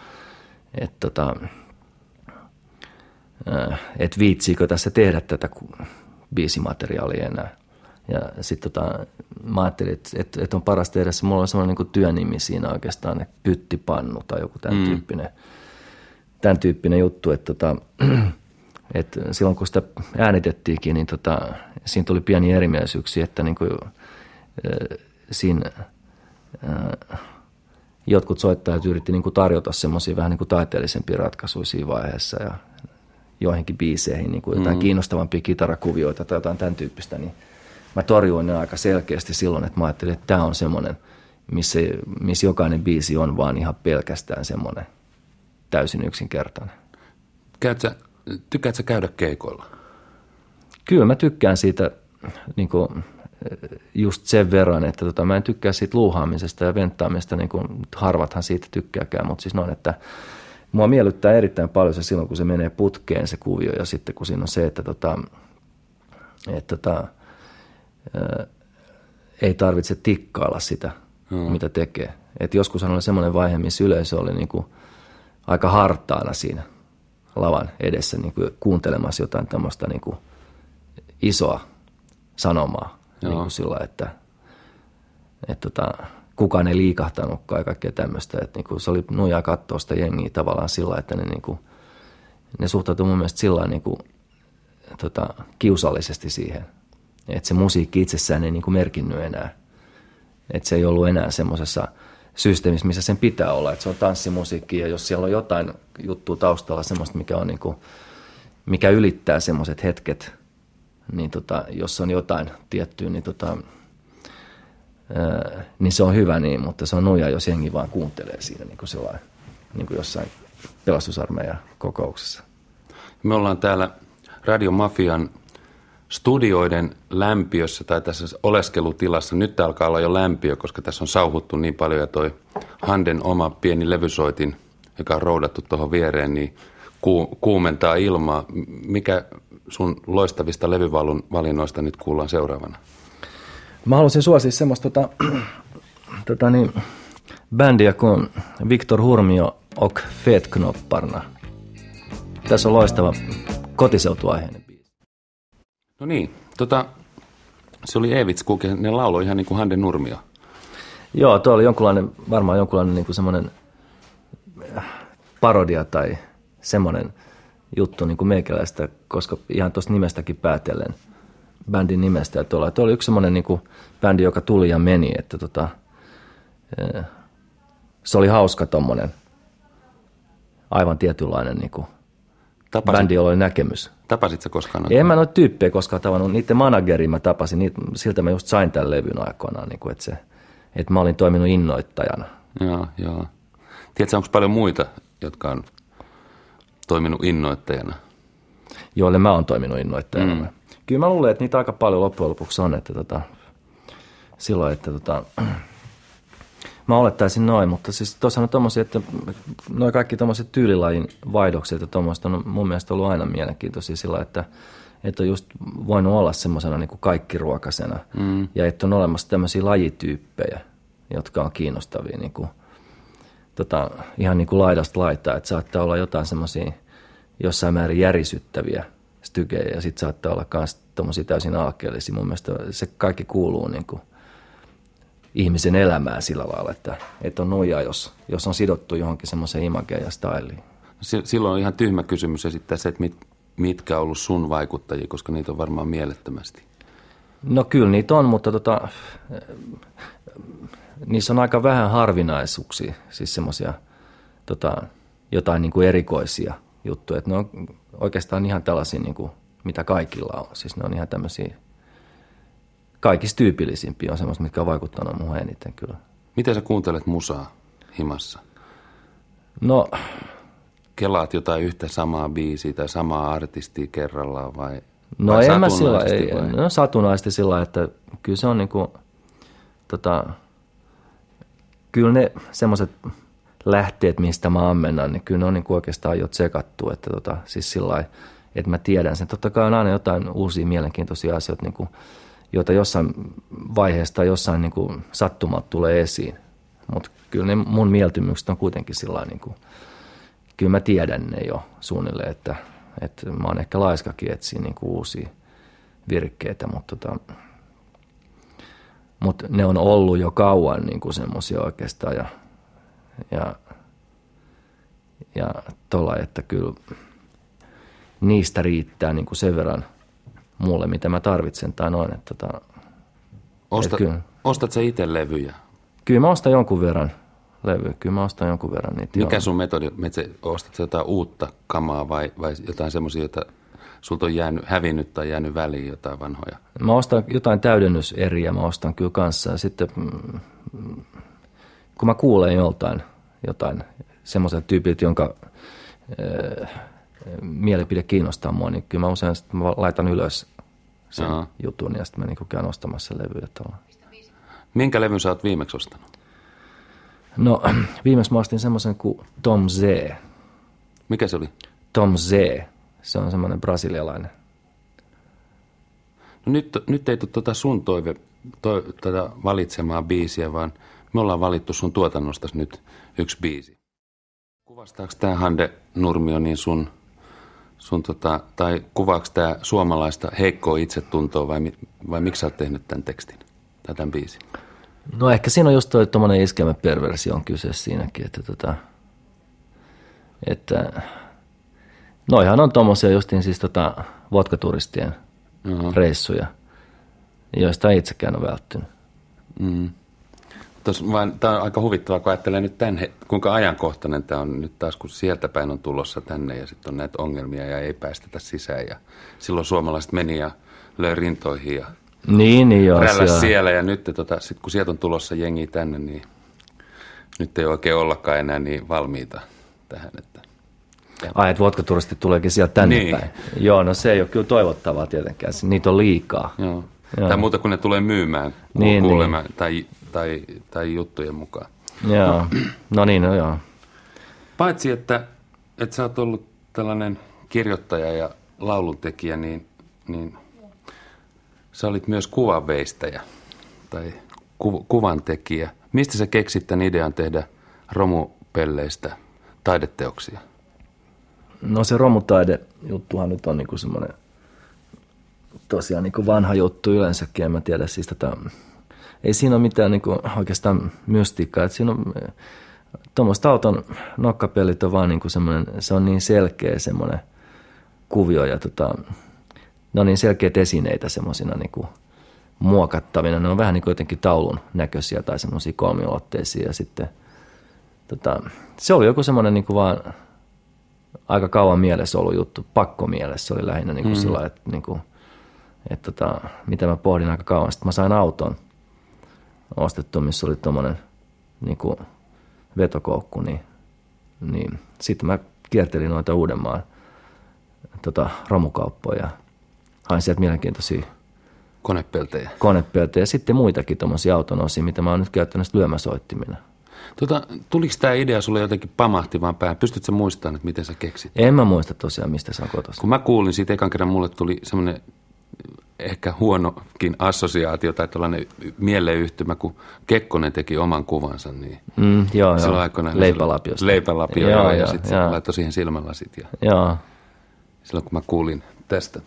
että viitsiikö tässä tehdä tätä biisimateriaalia enää. Ja sitten mä ajattelin, että on paras tehdä se. Mulla on semmoinen niin työnimi siinä oikeastaan, että pyttipannu tai joku tämän tyyppinen juttu. Että silloin kun sitä äänitettiinkin, niin siinä tuli pieniä erimielisyyksiä, että niin kuin, siinä jotkut soittajat yritti niin kuin tarjota semmoisia vähän niin kuin taiteellisempia ratkaisuja siinä vaiheessa ja joihinkin biiseihin niin kuin jotain kiinnostavampia kitarakuvioita tai jotain tämän tyyppistä, niin mä torjuin ne aika selkeästi silloin, että mä ajattelin, että tämä on semmoinen, missä jokainen biisi on vaan ihan pelkästään semmoinen täysin yksinkertainen. Tykkäätkö sä käydä keikoilla? Kyllä mä tykkään siitä niin kuin just sen verran, että mä en tykkää siitä luuhaamisesta ja venttaamisesta, niin kuin harvathan siitä tykkääkään, mutta siis noin, että mua miellyttää erittäin paljon se silloin, kun se menee putkeen se kuvio ja sitten kun siinä on se, että ei tarvitse tikkailla sitä, mitä tekee. Et joskushan oli semmoinen vaihe, missä yleisö oli niin kuin aika hartaana siinä lavan edessä niin kuin kuuntelemassa jotain tämmöistä niin kuin isoa sanomaa. Niin kuin sillä, että kukaan ei liikahtanutkaan ja kaikkea tämmöistä. Että niin kuin se oli nujaa katsoa sitä jengiä tavallaan sillä, että ne suhtautui mun mielestä sillä niin kuin, kiusallisesti siihen. Että se musiikki itsessään ei niin kuin merkinnyt enää. Että se ei ollut enää semmoisessa systeemissä, missä sen pitää olla. Että se on tanssimusiikki ja jos siellä on jotain juttua taustalla semmoista, mikä on niin kuin, mikä ylittää semmoiset hetket, niin jos on jotain tiettyä, niin se on hyvä niin, mutta se on nuja, jos jengi vaan kuuntelee siinä niin kuin jossain pelastusarmeijan kokouksessa. Me ollaan täällä Radio Mafian studioiden lämpiössä tai tässä oleskelutilassa. Nyt alkaa olla jo lämpiö, koska tässä on sauhuttu niin paljon ja toi Handen oma pieni levysoitin, joka on roudattu tuohon viereen, niin kuumentaa ilmaa. Mikä sun loistavista levyvalinnoista nyt kuullaan seuraavana? Mä haluaisin suosia semmoista bändiä kuin Victor Hurmio och Fetknopparna. Tässä on loistava kotiseutuaiheinen biisi. No niin, se oli Evits Kuke, ne lauloi ihan niin kuin Hande Nurmio. Joo, tuo oli varmaan jonkunlainen niin kuin semmoinen parodia tai semmoinen juttu niin kuin meikäläistä, koska ihan tuosta nimestäkin päätellen, bändin nimestä. Tuo oli yksi semmoinen niin kuin bändi, joka tuli ja meni, että se oli hauska tommonen, aivan tietynlainen niin kuin bändin näkemys. Tapasit sä koskaan? En mä noita tyyppejä koskaan tavannut. Niiden managerin mä tapasin, siltä mä just sain tämän levyn aikoinaan, niin kuin, että mä olin toiminut innoittajana. Joo. Tiedätkö, onko paljon muita, jotka on toiminut innoittajana? Joille mä oon toiminut innoittajana. Kyllä mä luulen, että niitä aika paljon loppujen lopuksi on, että silloin, että mä olettaisin noin, mutta siis tuossa on tommosia, että noi kaikki tommoset tyylilajin vaihdokset ja tommoista on mun mielestä ollut aina mielenkiintoisia sillä, että on just voinut olla semmosena niin kuin kaikkiruokasena ja että on olemassa tämmöisiä lajityyppejä, jotka on kiinnostavia niin kuin, ihan niin kuin laidasta laitaa, että saattaa olla jotain semmoisia jossain määrin järisyttäviä stygejä ja sitten saattaa olla myös tommosia täysin aalkeellisia. Mun mielestä se kaikki kuuluu niin kuin ihmisen elämään sillä lailla, että on nuija, jos on sidottu johonkin semmoiseen imageen ja styliin. Silloin on ihan tyhmä kysymys esittää se, että mitkä on ollut sun vaikuttajia, koska niitä on varmaan mielettömästi. No kyllä niitä on, mutta niissä on aika vähän harvinaisuuksia, siis semmoisia jotain niin kuin erikoisia juttuja. Että ne on oikeastaan ihan tällaisia, niin kuin, mitä kaikilla on. Siis ne on ihan tämmöisiä, kaikista tyypillisimpiä on semmoista, mitkä on vaikuttanut muuhun eniten kyllä. Miten sä kuuntelet musaa himassa? No, kelaat jotain yhtä samaa biisiä tai samaa artistia kerrallaan vai? No vai en mä sillä, satunnaisesti sillä, että kyllä se on niinku, kyllä ne semmoiset lähteet, mistä mä ammennan, niin kyllä ne on niinku oikeastaan jo tsekattu, että siis sillä että mä tiedän sen. Totta kai on aina jotain uusia mielenkiintoisia asioita, niinku, joita jossain vaiheessa tai jossain niinku sattumalta tulee esiin, mutta kyllä ne mun mieltymykset on kuitenkin sillä niinku, kyllä mä tiedän ne jo suunnilleen, että mä oon ehkä laiskakin etsiä niinku uusia virkkeitä, mutta ne on ollut jo kauan niinku semmoisia oikeastaan ja tolla, että kyllä niistä riittää niinku sen verran mulle, mitä mä tarvitsen tai noin. Ostat sä itse levyjä? Kyllä mä ostan jonkun verran levyä. Kyllä mä ostan jonkun verran niitä. Mikä sun metodi? Ostat sä jotain uutta kamaa vai jotain semmoisia, joita sulta on hävinnyt tai jäänyt väliin, jotain vanhoja? Mä ostan jotain täydennyseriä, mä ostan kyllä kanssa. Ja sitten kun mä kuulen jotain semmoiselta tyypiltä, jonka mielipide kiinnostaa mua, niin kyllä mä usein mä laitan ylös sen jutun ja sitten mä niin käyn ostamassa levyjä. Minkä levyn sä oot viimeksi ostanut? No viimeksi mä ostin semmoisen kuin Tom Z. Mikä se oli? Tom Z. Se on semmoinen brasilialainen. No nyt ei tule sun tätä valitsemaa biisiä, vaan me ollaan valittu sun tuotannosta nyt yksi biisi. Kuvastaako tämä Hande Nurmio niin tai kuvaako tämä suomalaista heikkoa itsetuntoa vai miksi sä oot tehnyt tämän tekstin tai tämän biisin? No ehkä siinä on just tuommoinen iskelmäperversio on kyse siinäkin, että noihan on tommosia justiin siis vodkaturistien reissuja, joista itsekään on välttynyt. Tämä on aika huvittavaa, kun ajattelee nyt kuinka ajankohtainen tämä on nyt taas, kun sieltä päin on tulossa tänne ja sitten on näitä ongelmia ja ei päästetä sisään. Ja silloin suomalaiset meni ja löi rintoihin ja rälläs siellä. Ja nyt sit, kun sieltä on tulossa jengi tänne, niin nyt ei oikein ollakaan enää niin valmiita tähän. Että vodkaturistit tuleekin sieltä tänne päin. Joo, no se ei ole kyllä toivottavaa tietenkään. Niitä on liikaa. Joo. Tai muuta kuin ne tulee myymään kuulemma tai juttujen mukaan. Joo, no niin, no joo. Paitsi, että sä oot ollut tällainen kirjoittaja ja lauluntekijä, niin sä olit myös kuvanveistäjä tai kuvantekijä. Mistä sä keksit tämän idean tehdä romupelleistä taideteoksia? No se romutaide-juttuhan nyt on niinku semmoinen tosiaan niinku vanha juttu yleensäkin, en mä tiedä siis ei siinä ole mitään niinku oikeastaan mystiikkaa, että siinä on tuommoista auton nokkapellit on vaan niinku semmoinen, se on niin selkeä semmoinen kuvio ja ne on niin selkeät esineitä semmoisina niinku muokattavina, ne on vähän niinku jotenkin taulun näköisiä tai semmoisia kolmiulotteisia ja sitten se oli joku semmoinen niinku vaan aika kauan mielessä ollut juttu, pakkomielessä se oli lähinnä niinku sillä, että niinku, mitä mä pohdin aika kauan. Sitten mä sain auton ostettu, missä oli tommonen niinku vetokoukku, niin sitten mä kiertelin noita Uudenmaan romukauppoja ja hain sieltä mielenkiintoisia konepeltejä ja sitten muitakin tommosia auton osia, mitä mä oon nyt käyttänyt lyömäsoittimina. Tuliko tämä idea sulle jotenkin pamahtivaan päähän? Pystytkö sä muistamaan, että miten sä keksit? En mä muista tosiaan, mistä se on kotoisin. Kun mä kuulin siitä ekan kerran, mulle tuli semmoinen ehkä huonokin assosiaatio tai tällainen mieleyhtymä, kun Kekkonen teki oman kuvansa. Niin joo, Leipälapio, ja sitten se laittoi siihen silmälasit. Joo. Silloin kun mä kuulin tästä.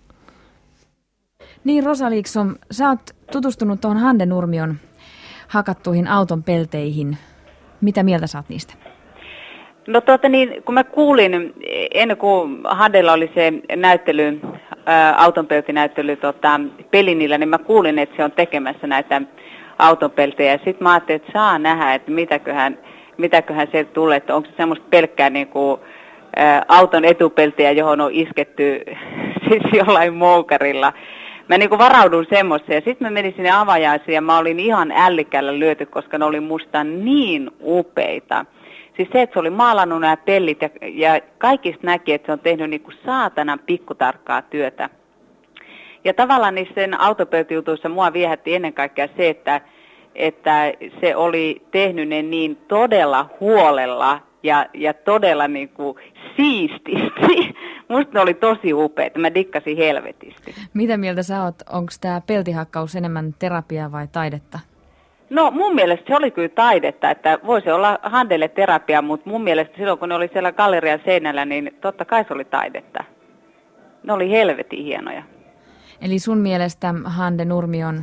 Niin, Rosa Liksom, sä oot tutustunut tuohon Hande Nurmion hakattuihin auton pelteihin. Mitä mieltä sä oot niistä? No kun mä kuulin, ennen kuin Handella oli se näyttely, autonpeltinäyttely Pelinillä, niin mä kuulin, että se on tekemässä näitä autonpeltejä. Ja sitten mä ajattelin, että saa nähdä, että mitäköhän se tulee, että onko se semmoista pelkkää niin kuin, auton etupeltiä, johon on isketty siis jollain moukarilla. Mä niin kuin varaudun semmoista ja sitten mä menin sinne avajaisiin ja mä olin ihan ällikällä lyöty, koska ne oli musta niin upeita. Siis se, että se oli maalannut nämä pellit ja kaikista näki, että se on tehnyt niin kuin saatanan pikkutarkkaa työtä. Ja tavallaan niin sen autopeltijutuissa mua viehätti ennen kaikkea se, että se oli tehnyt ne niin todella huolella ja todella niin kuin siististi. Musta ne oli tosi upeita. Mä dikkasin helvetisti. Mitä mieltä sä oot? Onko tämä peltihakkaus enemmän terapiaa vai taidetta? No mun mielestä se oli kyllä taidetta, että voisi olla Handelle terapia, mutta mun mielestä silloin kun ne oli siellä gallerian seinällä, niin totta kai se oli taidetta. Ne oli helvetin hienoja. Eli sun mielestä Hande Nurmiota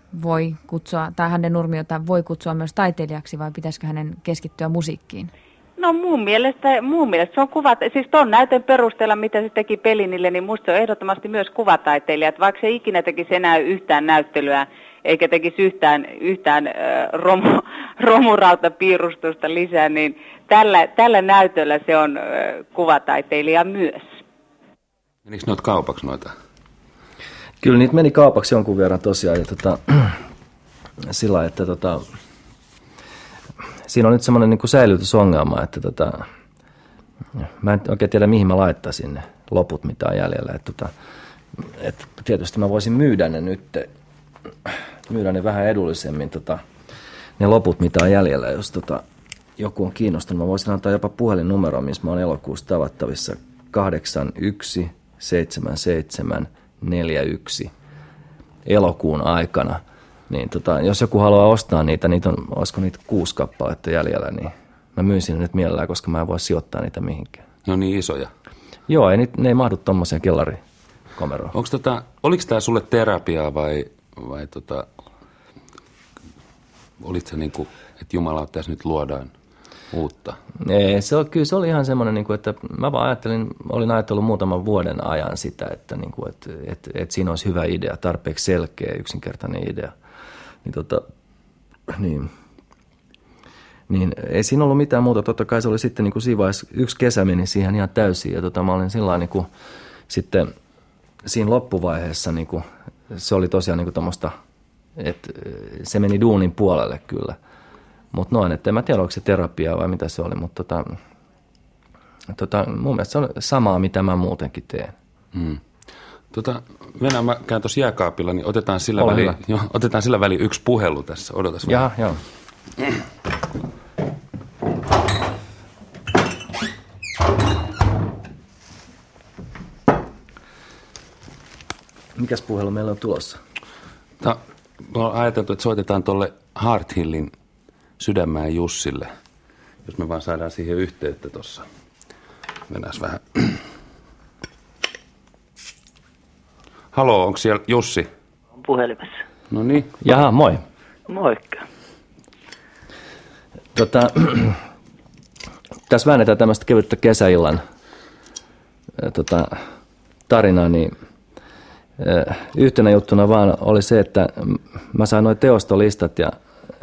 voi kutsua myös taiteilijaksi vai pitäisikö hänen keskittyä musiikkiin? No mun mielestä se on siis ton näytön perusteella, mitä se teki Pelinille, niin musta se on ehdottomasti myös kuvataiteilija. Että vaikka se ikinä tekisi enää yhtään näyttelyä, eikä tekisi yhtään romurautapiirustusta lisää, niin tällä näytöllä se on kuvataiteilija myös. Menikö noita kaupaksi noita? Kyllä niitä meni kaupaksi jonkun verran tosiaan. Ja sillä että siinä on nyt semmoinen niin kuin säilytysongelma, että mä en oikein tiedä, mihin mä laittaisin ne loput, mitä on jäljellä. Että tietysti mä voisin myydä ne vähän edullisemmin, ne loput, mitä on jäljellä. Jos joku on kiinnostunut, mä voisin antaa jopa puhelinnumero, missä mä oon elokuussa tavattavissa 817741 elokuun aikana. Niin jos joku haluaa ostaa niitä olisiko niitä 6 kappaletta jäljellä, niin mä myisin nyt mielellään, koska mä en voi sijoittaa niitä mihinkään. Ne on niin isoja. Joo, ne ei mahdu tommoseen kellarikomeroon. Oliko tää sulle terapiaa vai olit sä niinku, että Jumala, tässä nyt luodaan uutta? Ei, kyllä se oli ihan semmoinen, niin että mä vaan olin ajatellut muutaman vuoden ajan sitä, että siinä olisi hyvä idea, tarpeeksi selkeä, yksinkertainen idea. Niin Niin ei siinä ollut mitään muuta. Totta kai se oli sitten niin kuin siinä vaiheessa, yksi kesä meni siihen ihan täysin. Ja mä olin sillä niin kuin, sitten siinä loppuvaiheessa niin kuin, se oli tosiaan niin kuin tommoista, että se meni duunin puolelle kyllä. Mutta noin, että en mä tiedä, onko se terapiaa vai mitä se oli, mutta mun mielestä se on samaa, mitä mä muutenkin teen. Venä, mä käyn tuossa jääkaapilla, niin otetaan sillä väliin yksi puhelu tässä. Odotas vähän. Joo. Mikäs puhelu meillä on tulossa? Me on ajateltu, että soitetaan tuolle Harthillin Sydänmäen Jussille, jos me vaan saadaan siihen yhteyttä tuossa. Mennään vähän. Haloo, onko siellä Jussi? On puhelimessa. No niin. Jaha, moi. Moikka. Tässä väännetään tämmöistä kevyttä kesäillan tarinaa, niin yhtenä juttuna vaan oli se, että mä sain noin teostolistat ja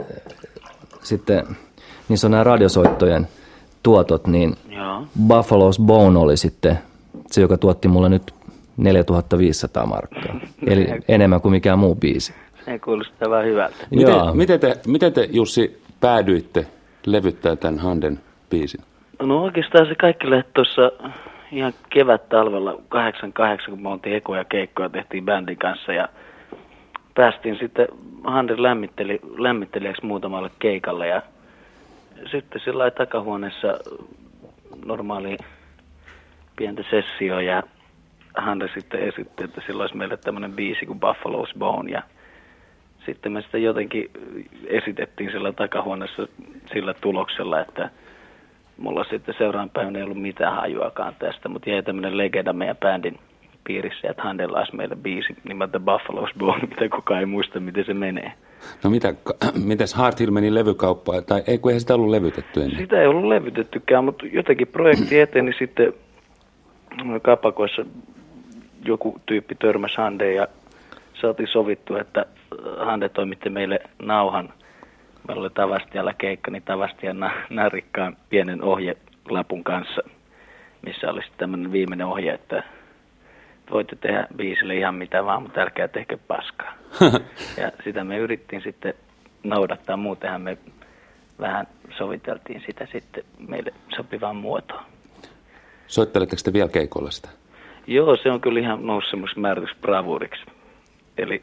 sitten niissä on nämä radiosoittojen tuotot, niin Joo. Buffalo's Bone oli sitten se, joka tuotti mulle nyt 4500 markkaa. Eli enemmän kuin mikään muu biisi. Se kuulostaa vähän hyvältä. Miten te Jussi päädyitte levyttää tämän Handen biisin? No oikeastaan se kaikki lähti tuossa ihan kevät-talvella 88, kun me oltiin ekoja keikkoja, tehtiin bändin kanssa ja päästiin sitten Handen lämmittelijäksi muutamalle keikalle ja sitten sillä lailla takahuoneessa normaali pientä sessioa ja Hande sitten esitti, että sillä olisi meille tämmöinen biisi kuin Buffalo's Bone ja sitten me sitä jotenkin esitettiin sillä takahuoneessa sillä tuloksella, että mulla sitten seuraavan päivänä ei ollut mitään hajuakaan tästä, mutta jäi tämmöinen legenda meidän bändin piirissä, että Handella olisi meille biisi nimeltä Buffalo's Bone, mitä kukaan ei muista, miten se menee. No mitäs Harthill meni levykauppaan, tai eihän sitä ollut levytetty ennen? Sitä ei ollut levytettykään, mutta jotenkin projekti eteni sitten kapakoissa joku tyyppi törmäsi Handeen ja saatiin sovittu, että Hande toimitti meille nauhan. Meillä oli Tavastialla keikka, niin Tavastian narikkaan pienen ohjelapun kanssa, missä oli sitten tämmöinen viimeinen ohje, että voitte tehdä biisille ihan mitä vaan, mutta älkää tehkö paskaa. Ja sitä me yrittiin sitten noudattaa, muutenhan me vähän soviteltiin sitä sitten meille sopivaan muotoon. Soitteletteko te vielä keikoilla sitä? Joo, se on kyllä ihan noussut semmoisiksi määrätyksi bravuuriksi. Eli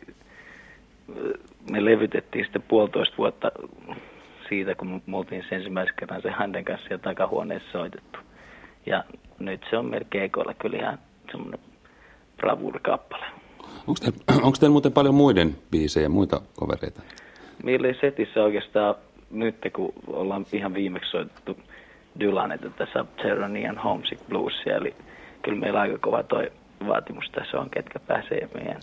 me levytettiin sitten 1,5 vuotta siitä, kun me oltiin sen ensimmäisen kerran sen Handen kanssa ja takahuoneessa soitettu. Ja nyt se on meillä keikoilla kyllä ihan semmoinen bravuurikappale. Onko teillä muuten paljon muiden biisejä, muita covereita? Meillä ei setissä oikeastaan nyt, kun ollaan ihan viimeksi soitettu Dylanin tätä Subterranean Homesick Bluesia, eli kyllä meillä aika kova toi vaatimus tässä on, ketkä pääsee meidän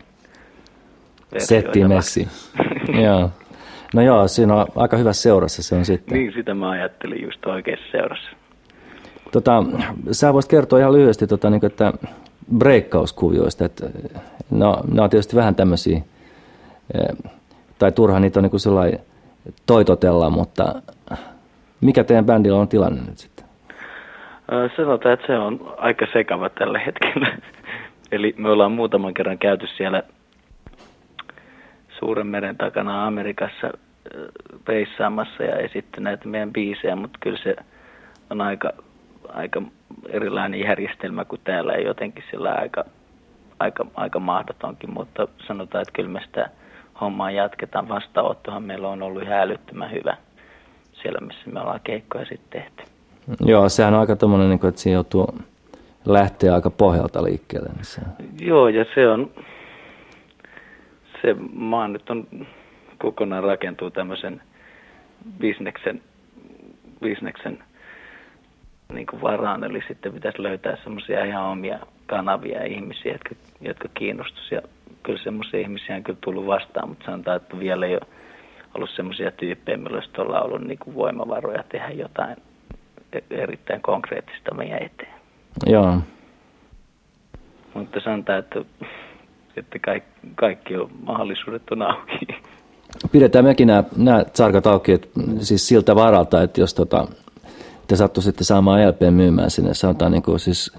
settiin messiin. Joo. No joo, siinä on aika hyvä seurassa se on sitten. Niin, sitä mä ajattelin just oikeassa seurassa. Sä voisit kertoa ihan lyhyesti, niin, että breikkauskuvioista, että ne on tietysti vähän tämmöisiä, tai turha niitä on niin kuin sellainen toitotella, mutta mikä teidän bändillä on tilanne nyt sitten? Sanotaan, että se on aika sekava tällä hetkellä. Eli me ollaan muutaman kerran käyty siellä Suuren meren takana Amerikassa reissaamassa ja esittänyt näitä meidän biisejä, mutta kyllä se on aika erilainen järjestelmä kuin täällä ja jotenkin sillä aika mahdotonkin, mutta sanotaan, että kyllä me sitä hommaa jatketaan. Vastaanottohan meillä on ollut ihan älyttömän hyvä siellä, missä me ollaan keikkoja sitten tehty. Joo, sehän on aika tommoinen, että siinä joutuu lähteä aika pohjalta liikkeelle. Joo, ja se maa nyt on kokonaan rakentuu tämmöisen bisneksen niin kuin varaan, eli sitten pitäisi löytää semmoisia ihan omia kanavia ja ihmisiä, jotka kiinnostuisivat. Ja kyllä semmoisia ihmisiä on kyllä tullut vastaan, mutta sanotaan, että vielä ei ole ollut semmoisia tyyppejä, millä olisi tuolla ollut niin kuin voimavaroja tehdä jotain erittäin konkreettista meidän eteen. Joo. Mutta sanotaan, että kaikki on mahdollisuudet on auki. pidetään mekin nämä sarkat auki, että siis siltä varalta, että jos te sattuisitte saamaan LP myymään sinne, sanotaan niin kuin siis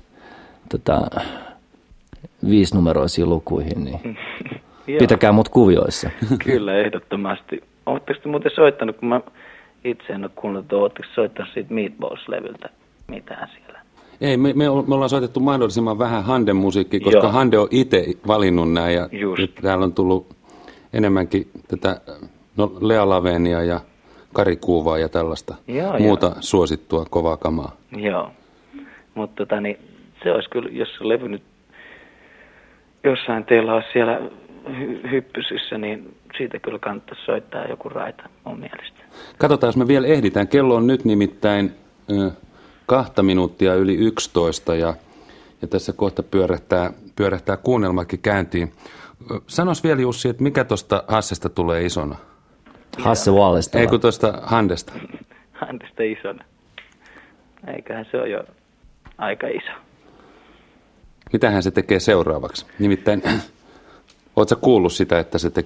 5-numeroisiin lukuihin, niin pitäkää mut kuvioissa. Kyllä, ehdottomasti. Oletteko te muuten soittanut, kun mä itse en ole kuunnellut, oletteko soittanut siitä Meatballs-levyltä mitään siellä? Ei, me ollaan soitettu mahdollisimman vähän Handen musiikkia, koska Hande on itse valinnut nämä ja täällä on tullut enemmänkin tätä Lea Lavenia ja Kari Kuuvaa ja tällaista muuta suosittua kovaa kamaa. Joo, mutta niin, se olisi kyllä, jos se levy nyt jossain teillä olisi siellä hyppysissä, niin siitä kyllä kannattaisi soittaa joku raita mun mielestä. Katsotaan, jos me vielä ehditään. Kello on nyt nimittäin 2 minuuttia yli 11 ja tässä kohta pyörähtää kuunnelmakin käyntiin. Sanois vielä Jussi, että mikä tuosta Hassesta tulee isona? Hasse Wallesta. Ei kun tuosta Handesta. Handesta isona. Eiköhän se ole jo aika iso. Mitähän se tekee seuraavaksi? Nimittäin, ootko kuullut sitä, että se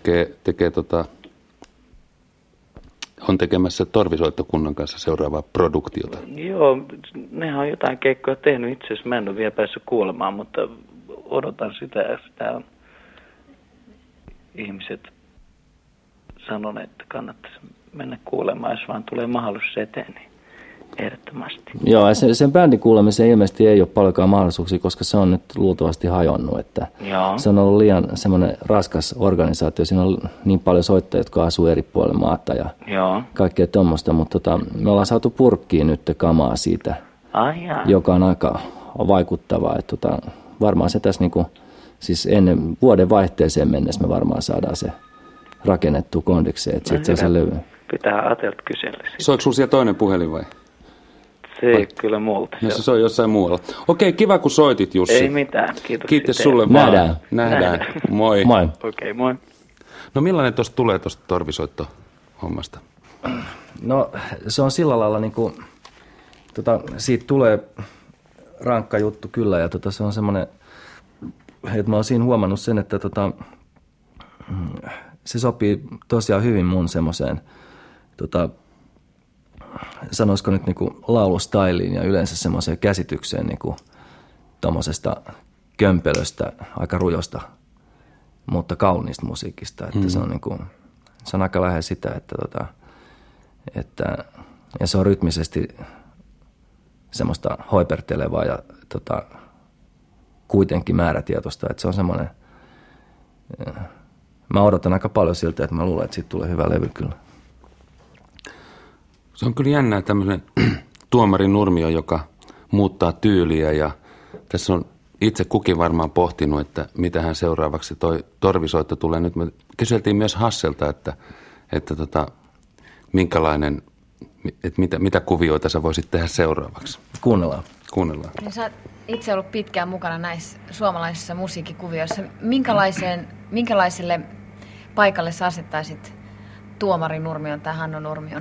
on tekemässä Torvisoittokunnan kanssa seuraavaa produktiota? Joo, nehän on jotain keikkoja tehnyt. Itse asiassa mä en ole vielä päässyt kuulemaan, mutta odotan sitä ja sitä on ihmiset sanoneet, että kannattaisi mennä kuulemaan, jos vaan tulee mahdollisuus eteen, niin ehdottomasti. Joo, sen bändin kuulemiseen ilmeisesti ei ole paljonkaan mahdollisuuksia, koska se on nyt luultavasti hajonnut. Että se on ollut liian semmoinen raskas organisaatio. Siinä on niin paljon soittajia, jotka asuu eri puolilla maata ja kaikkea tuommoista. Mutta me ollaan saatu purkkiin nyt kamaa siitä, joka on aika vaikuttavaa. Että varmaan se tässä niinku, siis ennen vuoden vaihteeseen mennessä me varmaan saadaan se rakennettua kondikseen, että sitten se levy. Pitää Atelta kysellä. Soiko sinulla siellä toinen puhelin vai? Se ei kyllä multa. No se on jossain muualla. Okei, kiva kun soitit, Jussi. Ei mitään, kiitos sulle. Nähdään. Moi. Moi. Okei, moi. No millainen tuosta tulee tuosta Torvisoitto-hommasta? No se on sillä lailla, niin kuin, siitä tulee rankka juttu kyllä ja se on semmoinen, että mä oon siinä huomannut sen, että se sopii tosiaan hyvin mun semmoiseen, sanoisiko nyt niinku laulustyliin ja yleensä semmoiseen käsitykseen niinku tommosesta kömpelöstä, aika rujosta, mutta kauniista musiikista. Että se on niinku, se on aika lähellä sitä, että ja se on rytmisesti semmoista hoipertelevaa ja kuitenkin määrätietoista, että se on semmoinen. Mä odotan aika paljon siltä, että mä luulen, että siitä tulee hyvä levy kyllä. Se on kyllä jännää tämmöinen Tuomari Nurmio, joka muuttaa tyyliä ja tässä on itse kukin varmaan pohtinut, että mitähän seuraavaksi toi Torvisoitto tulee. Nyt me kyseltiin myös Hasselta, että minkälainen, että mitä kuvioita sä voisit tehdä seuraavaksi. Kuunnellaan. Ja sä oot itse ollut pitkään mukana näissä suomalaisissa musiikkikuvioissa. Minkälaiselle paikalle sä asettaisit Tuomari Nurmion tai Hannu Nurmion?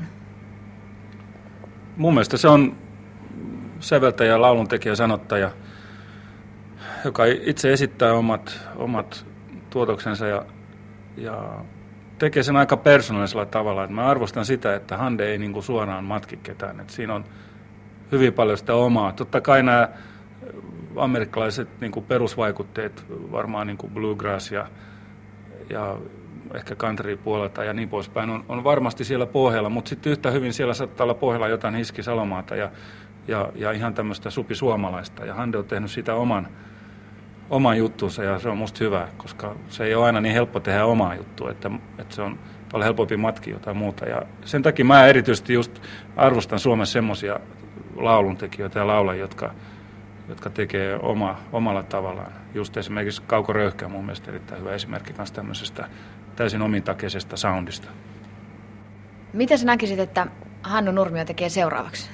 Mun mielestä se on säveltäjä, lauluntekijä, sanottaja, joka itse esittää omat tuotoksensa ja tekee sen aika persoonallisella tavalla. Et mä arvostan sitä, että Hande ei niinku suoraan matki ketään. Et siinä on hyvin paljon sitä omaa. Totta kai nämä amerikkalaiset niinku perusvaikutteet, varmaan niinku bluegrass ja ehkä country-puolelta ja niin poispäin, on varmasti siellä pohjalla, mutta sitten yhtä hyvin siellä saattaa olla pohjalla jotain Hiski Salomaata ja ihan tämmöistä supisuomalaista. Ja Hande on tehnyt sitä oman juttunsa ja se on musta hyvä, koska se ei ole aina niin helppo tehdä omaa juttua, että se on paljon helpompi matkia jotain muuta. Ja sen takia mä erityisesti just arvostan Suomessa semmoisia lauluntekijöitä ja laulajia, jotka tekee omalla tavallaan. Just esimerkiksi Kauko Röyhkä on mun mielestä erittäin hyvä esimerkki kanssa tämmöisestä täysin omintakeisesta soundista. Mitä sä näkisit, että Hannu Nurmio tekee seuraavaksi?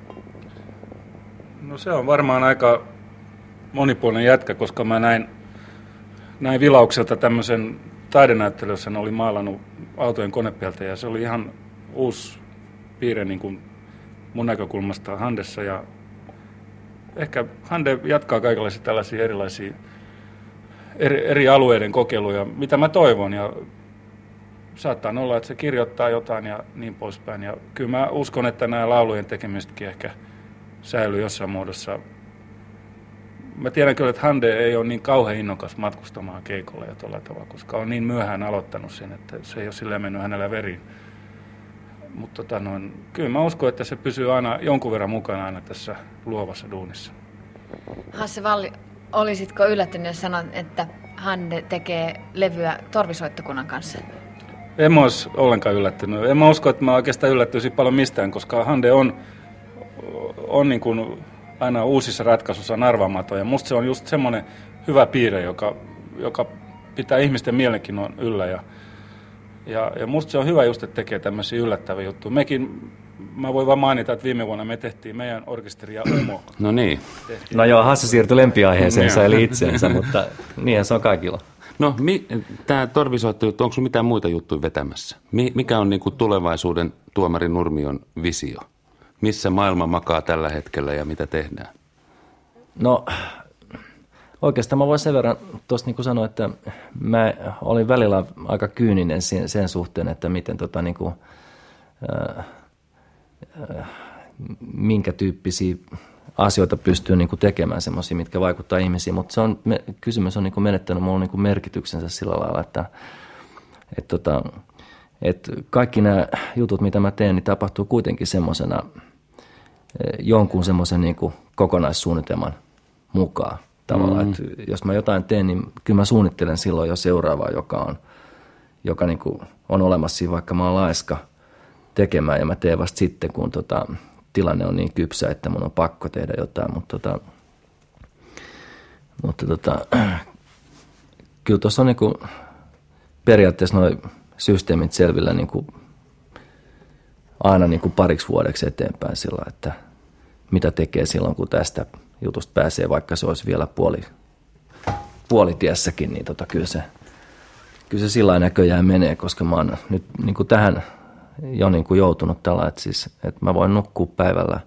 No se on varmaan aika monipuolinen jätkä, koska mä näin Vilaukselta tämmöisen taidenäyttelyn, jossa oli maalannut autojen konepieltä ja se oli ihan uusi piirre niin kuin mun näkökulmasta Handessa ja ehkä Hande jatkaa kaikenlaisia tällaisia erilaisia eri alueiden kokeiluja, mitä mä toivon ja saattaa olla, että se kirjoittaa jotain ja niin poispäin. Ja kyllä mä uskon, että nämä laulujen tekemisetkin ehkä säilyy jossain muodossa. Mä tiedän kyllä, että Hande ei ole niin kauhean innokas matkustamaan keikolle ja tuolla tavalla, koska on niin myöhään aloittanut sen, että se ei ole silleen mennyt hänellä veriin. Mutta kyllä mä uskon, että se pysyy aina jonkun verran mukana aina tässä luovassa duunissa. Hasse Valli, olisitko yllättynyt, jos sanot, että Hande tekee levyä Torvisoittokunnan kanssa? En mä olisi ollenkaan yllättynyt. En mä usko, että mä oikeastaan yllättyisin paljon mistään, koska Hande on niin kuin aina uusissa ratkaisuissa arvaamaton. Ja musta se on just semmoinen hyvä piirre, joka pitää ihmisten mielenkiinnon yllä. Ja musta se on hyvä just, että tekee tämmöisiä yllättäviä juttuja. Mä voin vaan mainita, että viime vuonna me tehtiin meidän orkesteri ja Umo. No niin. No joo, Hasse siirtyi lempiaiheeseensa eli itseensä, mutta niinhän se on kaikilla. No, tämä Torvisoitto-juttu, onko sinulla mitään muita juttuja vetämässä? Mikä on niinku tulevaisuuden Tuomari Nurmion visio? Missä maailma makaa tällä hetkellä ja mitä tehdään? No, oikeastaan mä voin sen verran tuosta niin kuin sanoa, että mä olin välillä aika kyyninen sen suhteen, että miten minkä tyyppisiä asioita pystyy niin kuin tekemään semmoisia, mitkä vaikuttaa ihmisiin, mutta kysymys on niin kuin menettänyt mulle niin kuin merkityksensä sillä lailla, että kaikki nämä jutut, mitä mä teen, niin tapahtuu kuitenkin semmoisena jonkun semmoisen niin kuin kokonaissuunnitelman mukaan tavallaan. Että jos mä jotain teen, niin kyllä mä suunnittelen silloin jo seuraavaa, joka niin kuin on olemassa siinä, vaikka mä oon laiska tekemään ja mä teen vasta sitten, kun tilanne on niin kypsä, että mun on pakko tehdä jotain, mutta kyllä tuossa on niin kuin periaatteessa nuo systeemit selvillä niin kuin aina niin kuin pariksi vuodeksi eteenpäin sillä, että mitä tekee silloin, kun tästä jutusta pääsee, vaikka se olisi vielä puolitiessäkin, niin kyllä se sillä näköjään menee, koska mä oon nyt niin kuin tähän jo niin kuin joutunut tällä, että mä voin nukkua päivällä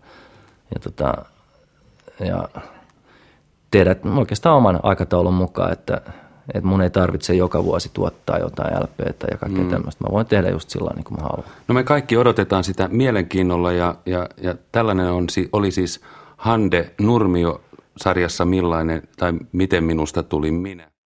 ja tehdä oikeastaan oman aikataulun mukaan, että mun ei tarvitse joka vuosi tuottaa jotain LP:tä ja kaikkea tämmöistä. Mä voin tehdä just sillä niin kuin mä haluan. No me kaikki odotetaan sitä mielenkiinnolla ja tällainen oli siis Hande Nurmio -sarjassa Millainen tai Miten minusta tuli minä.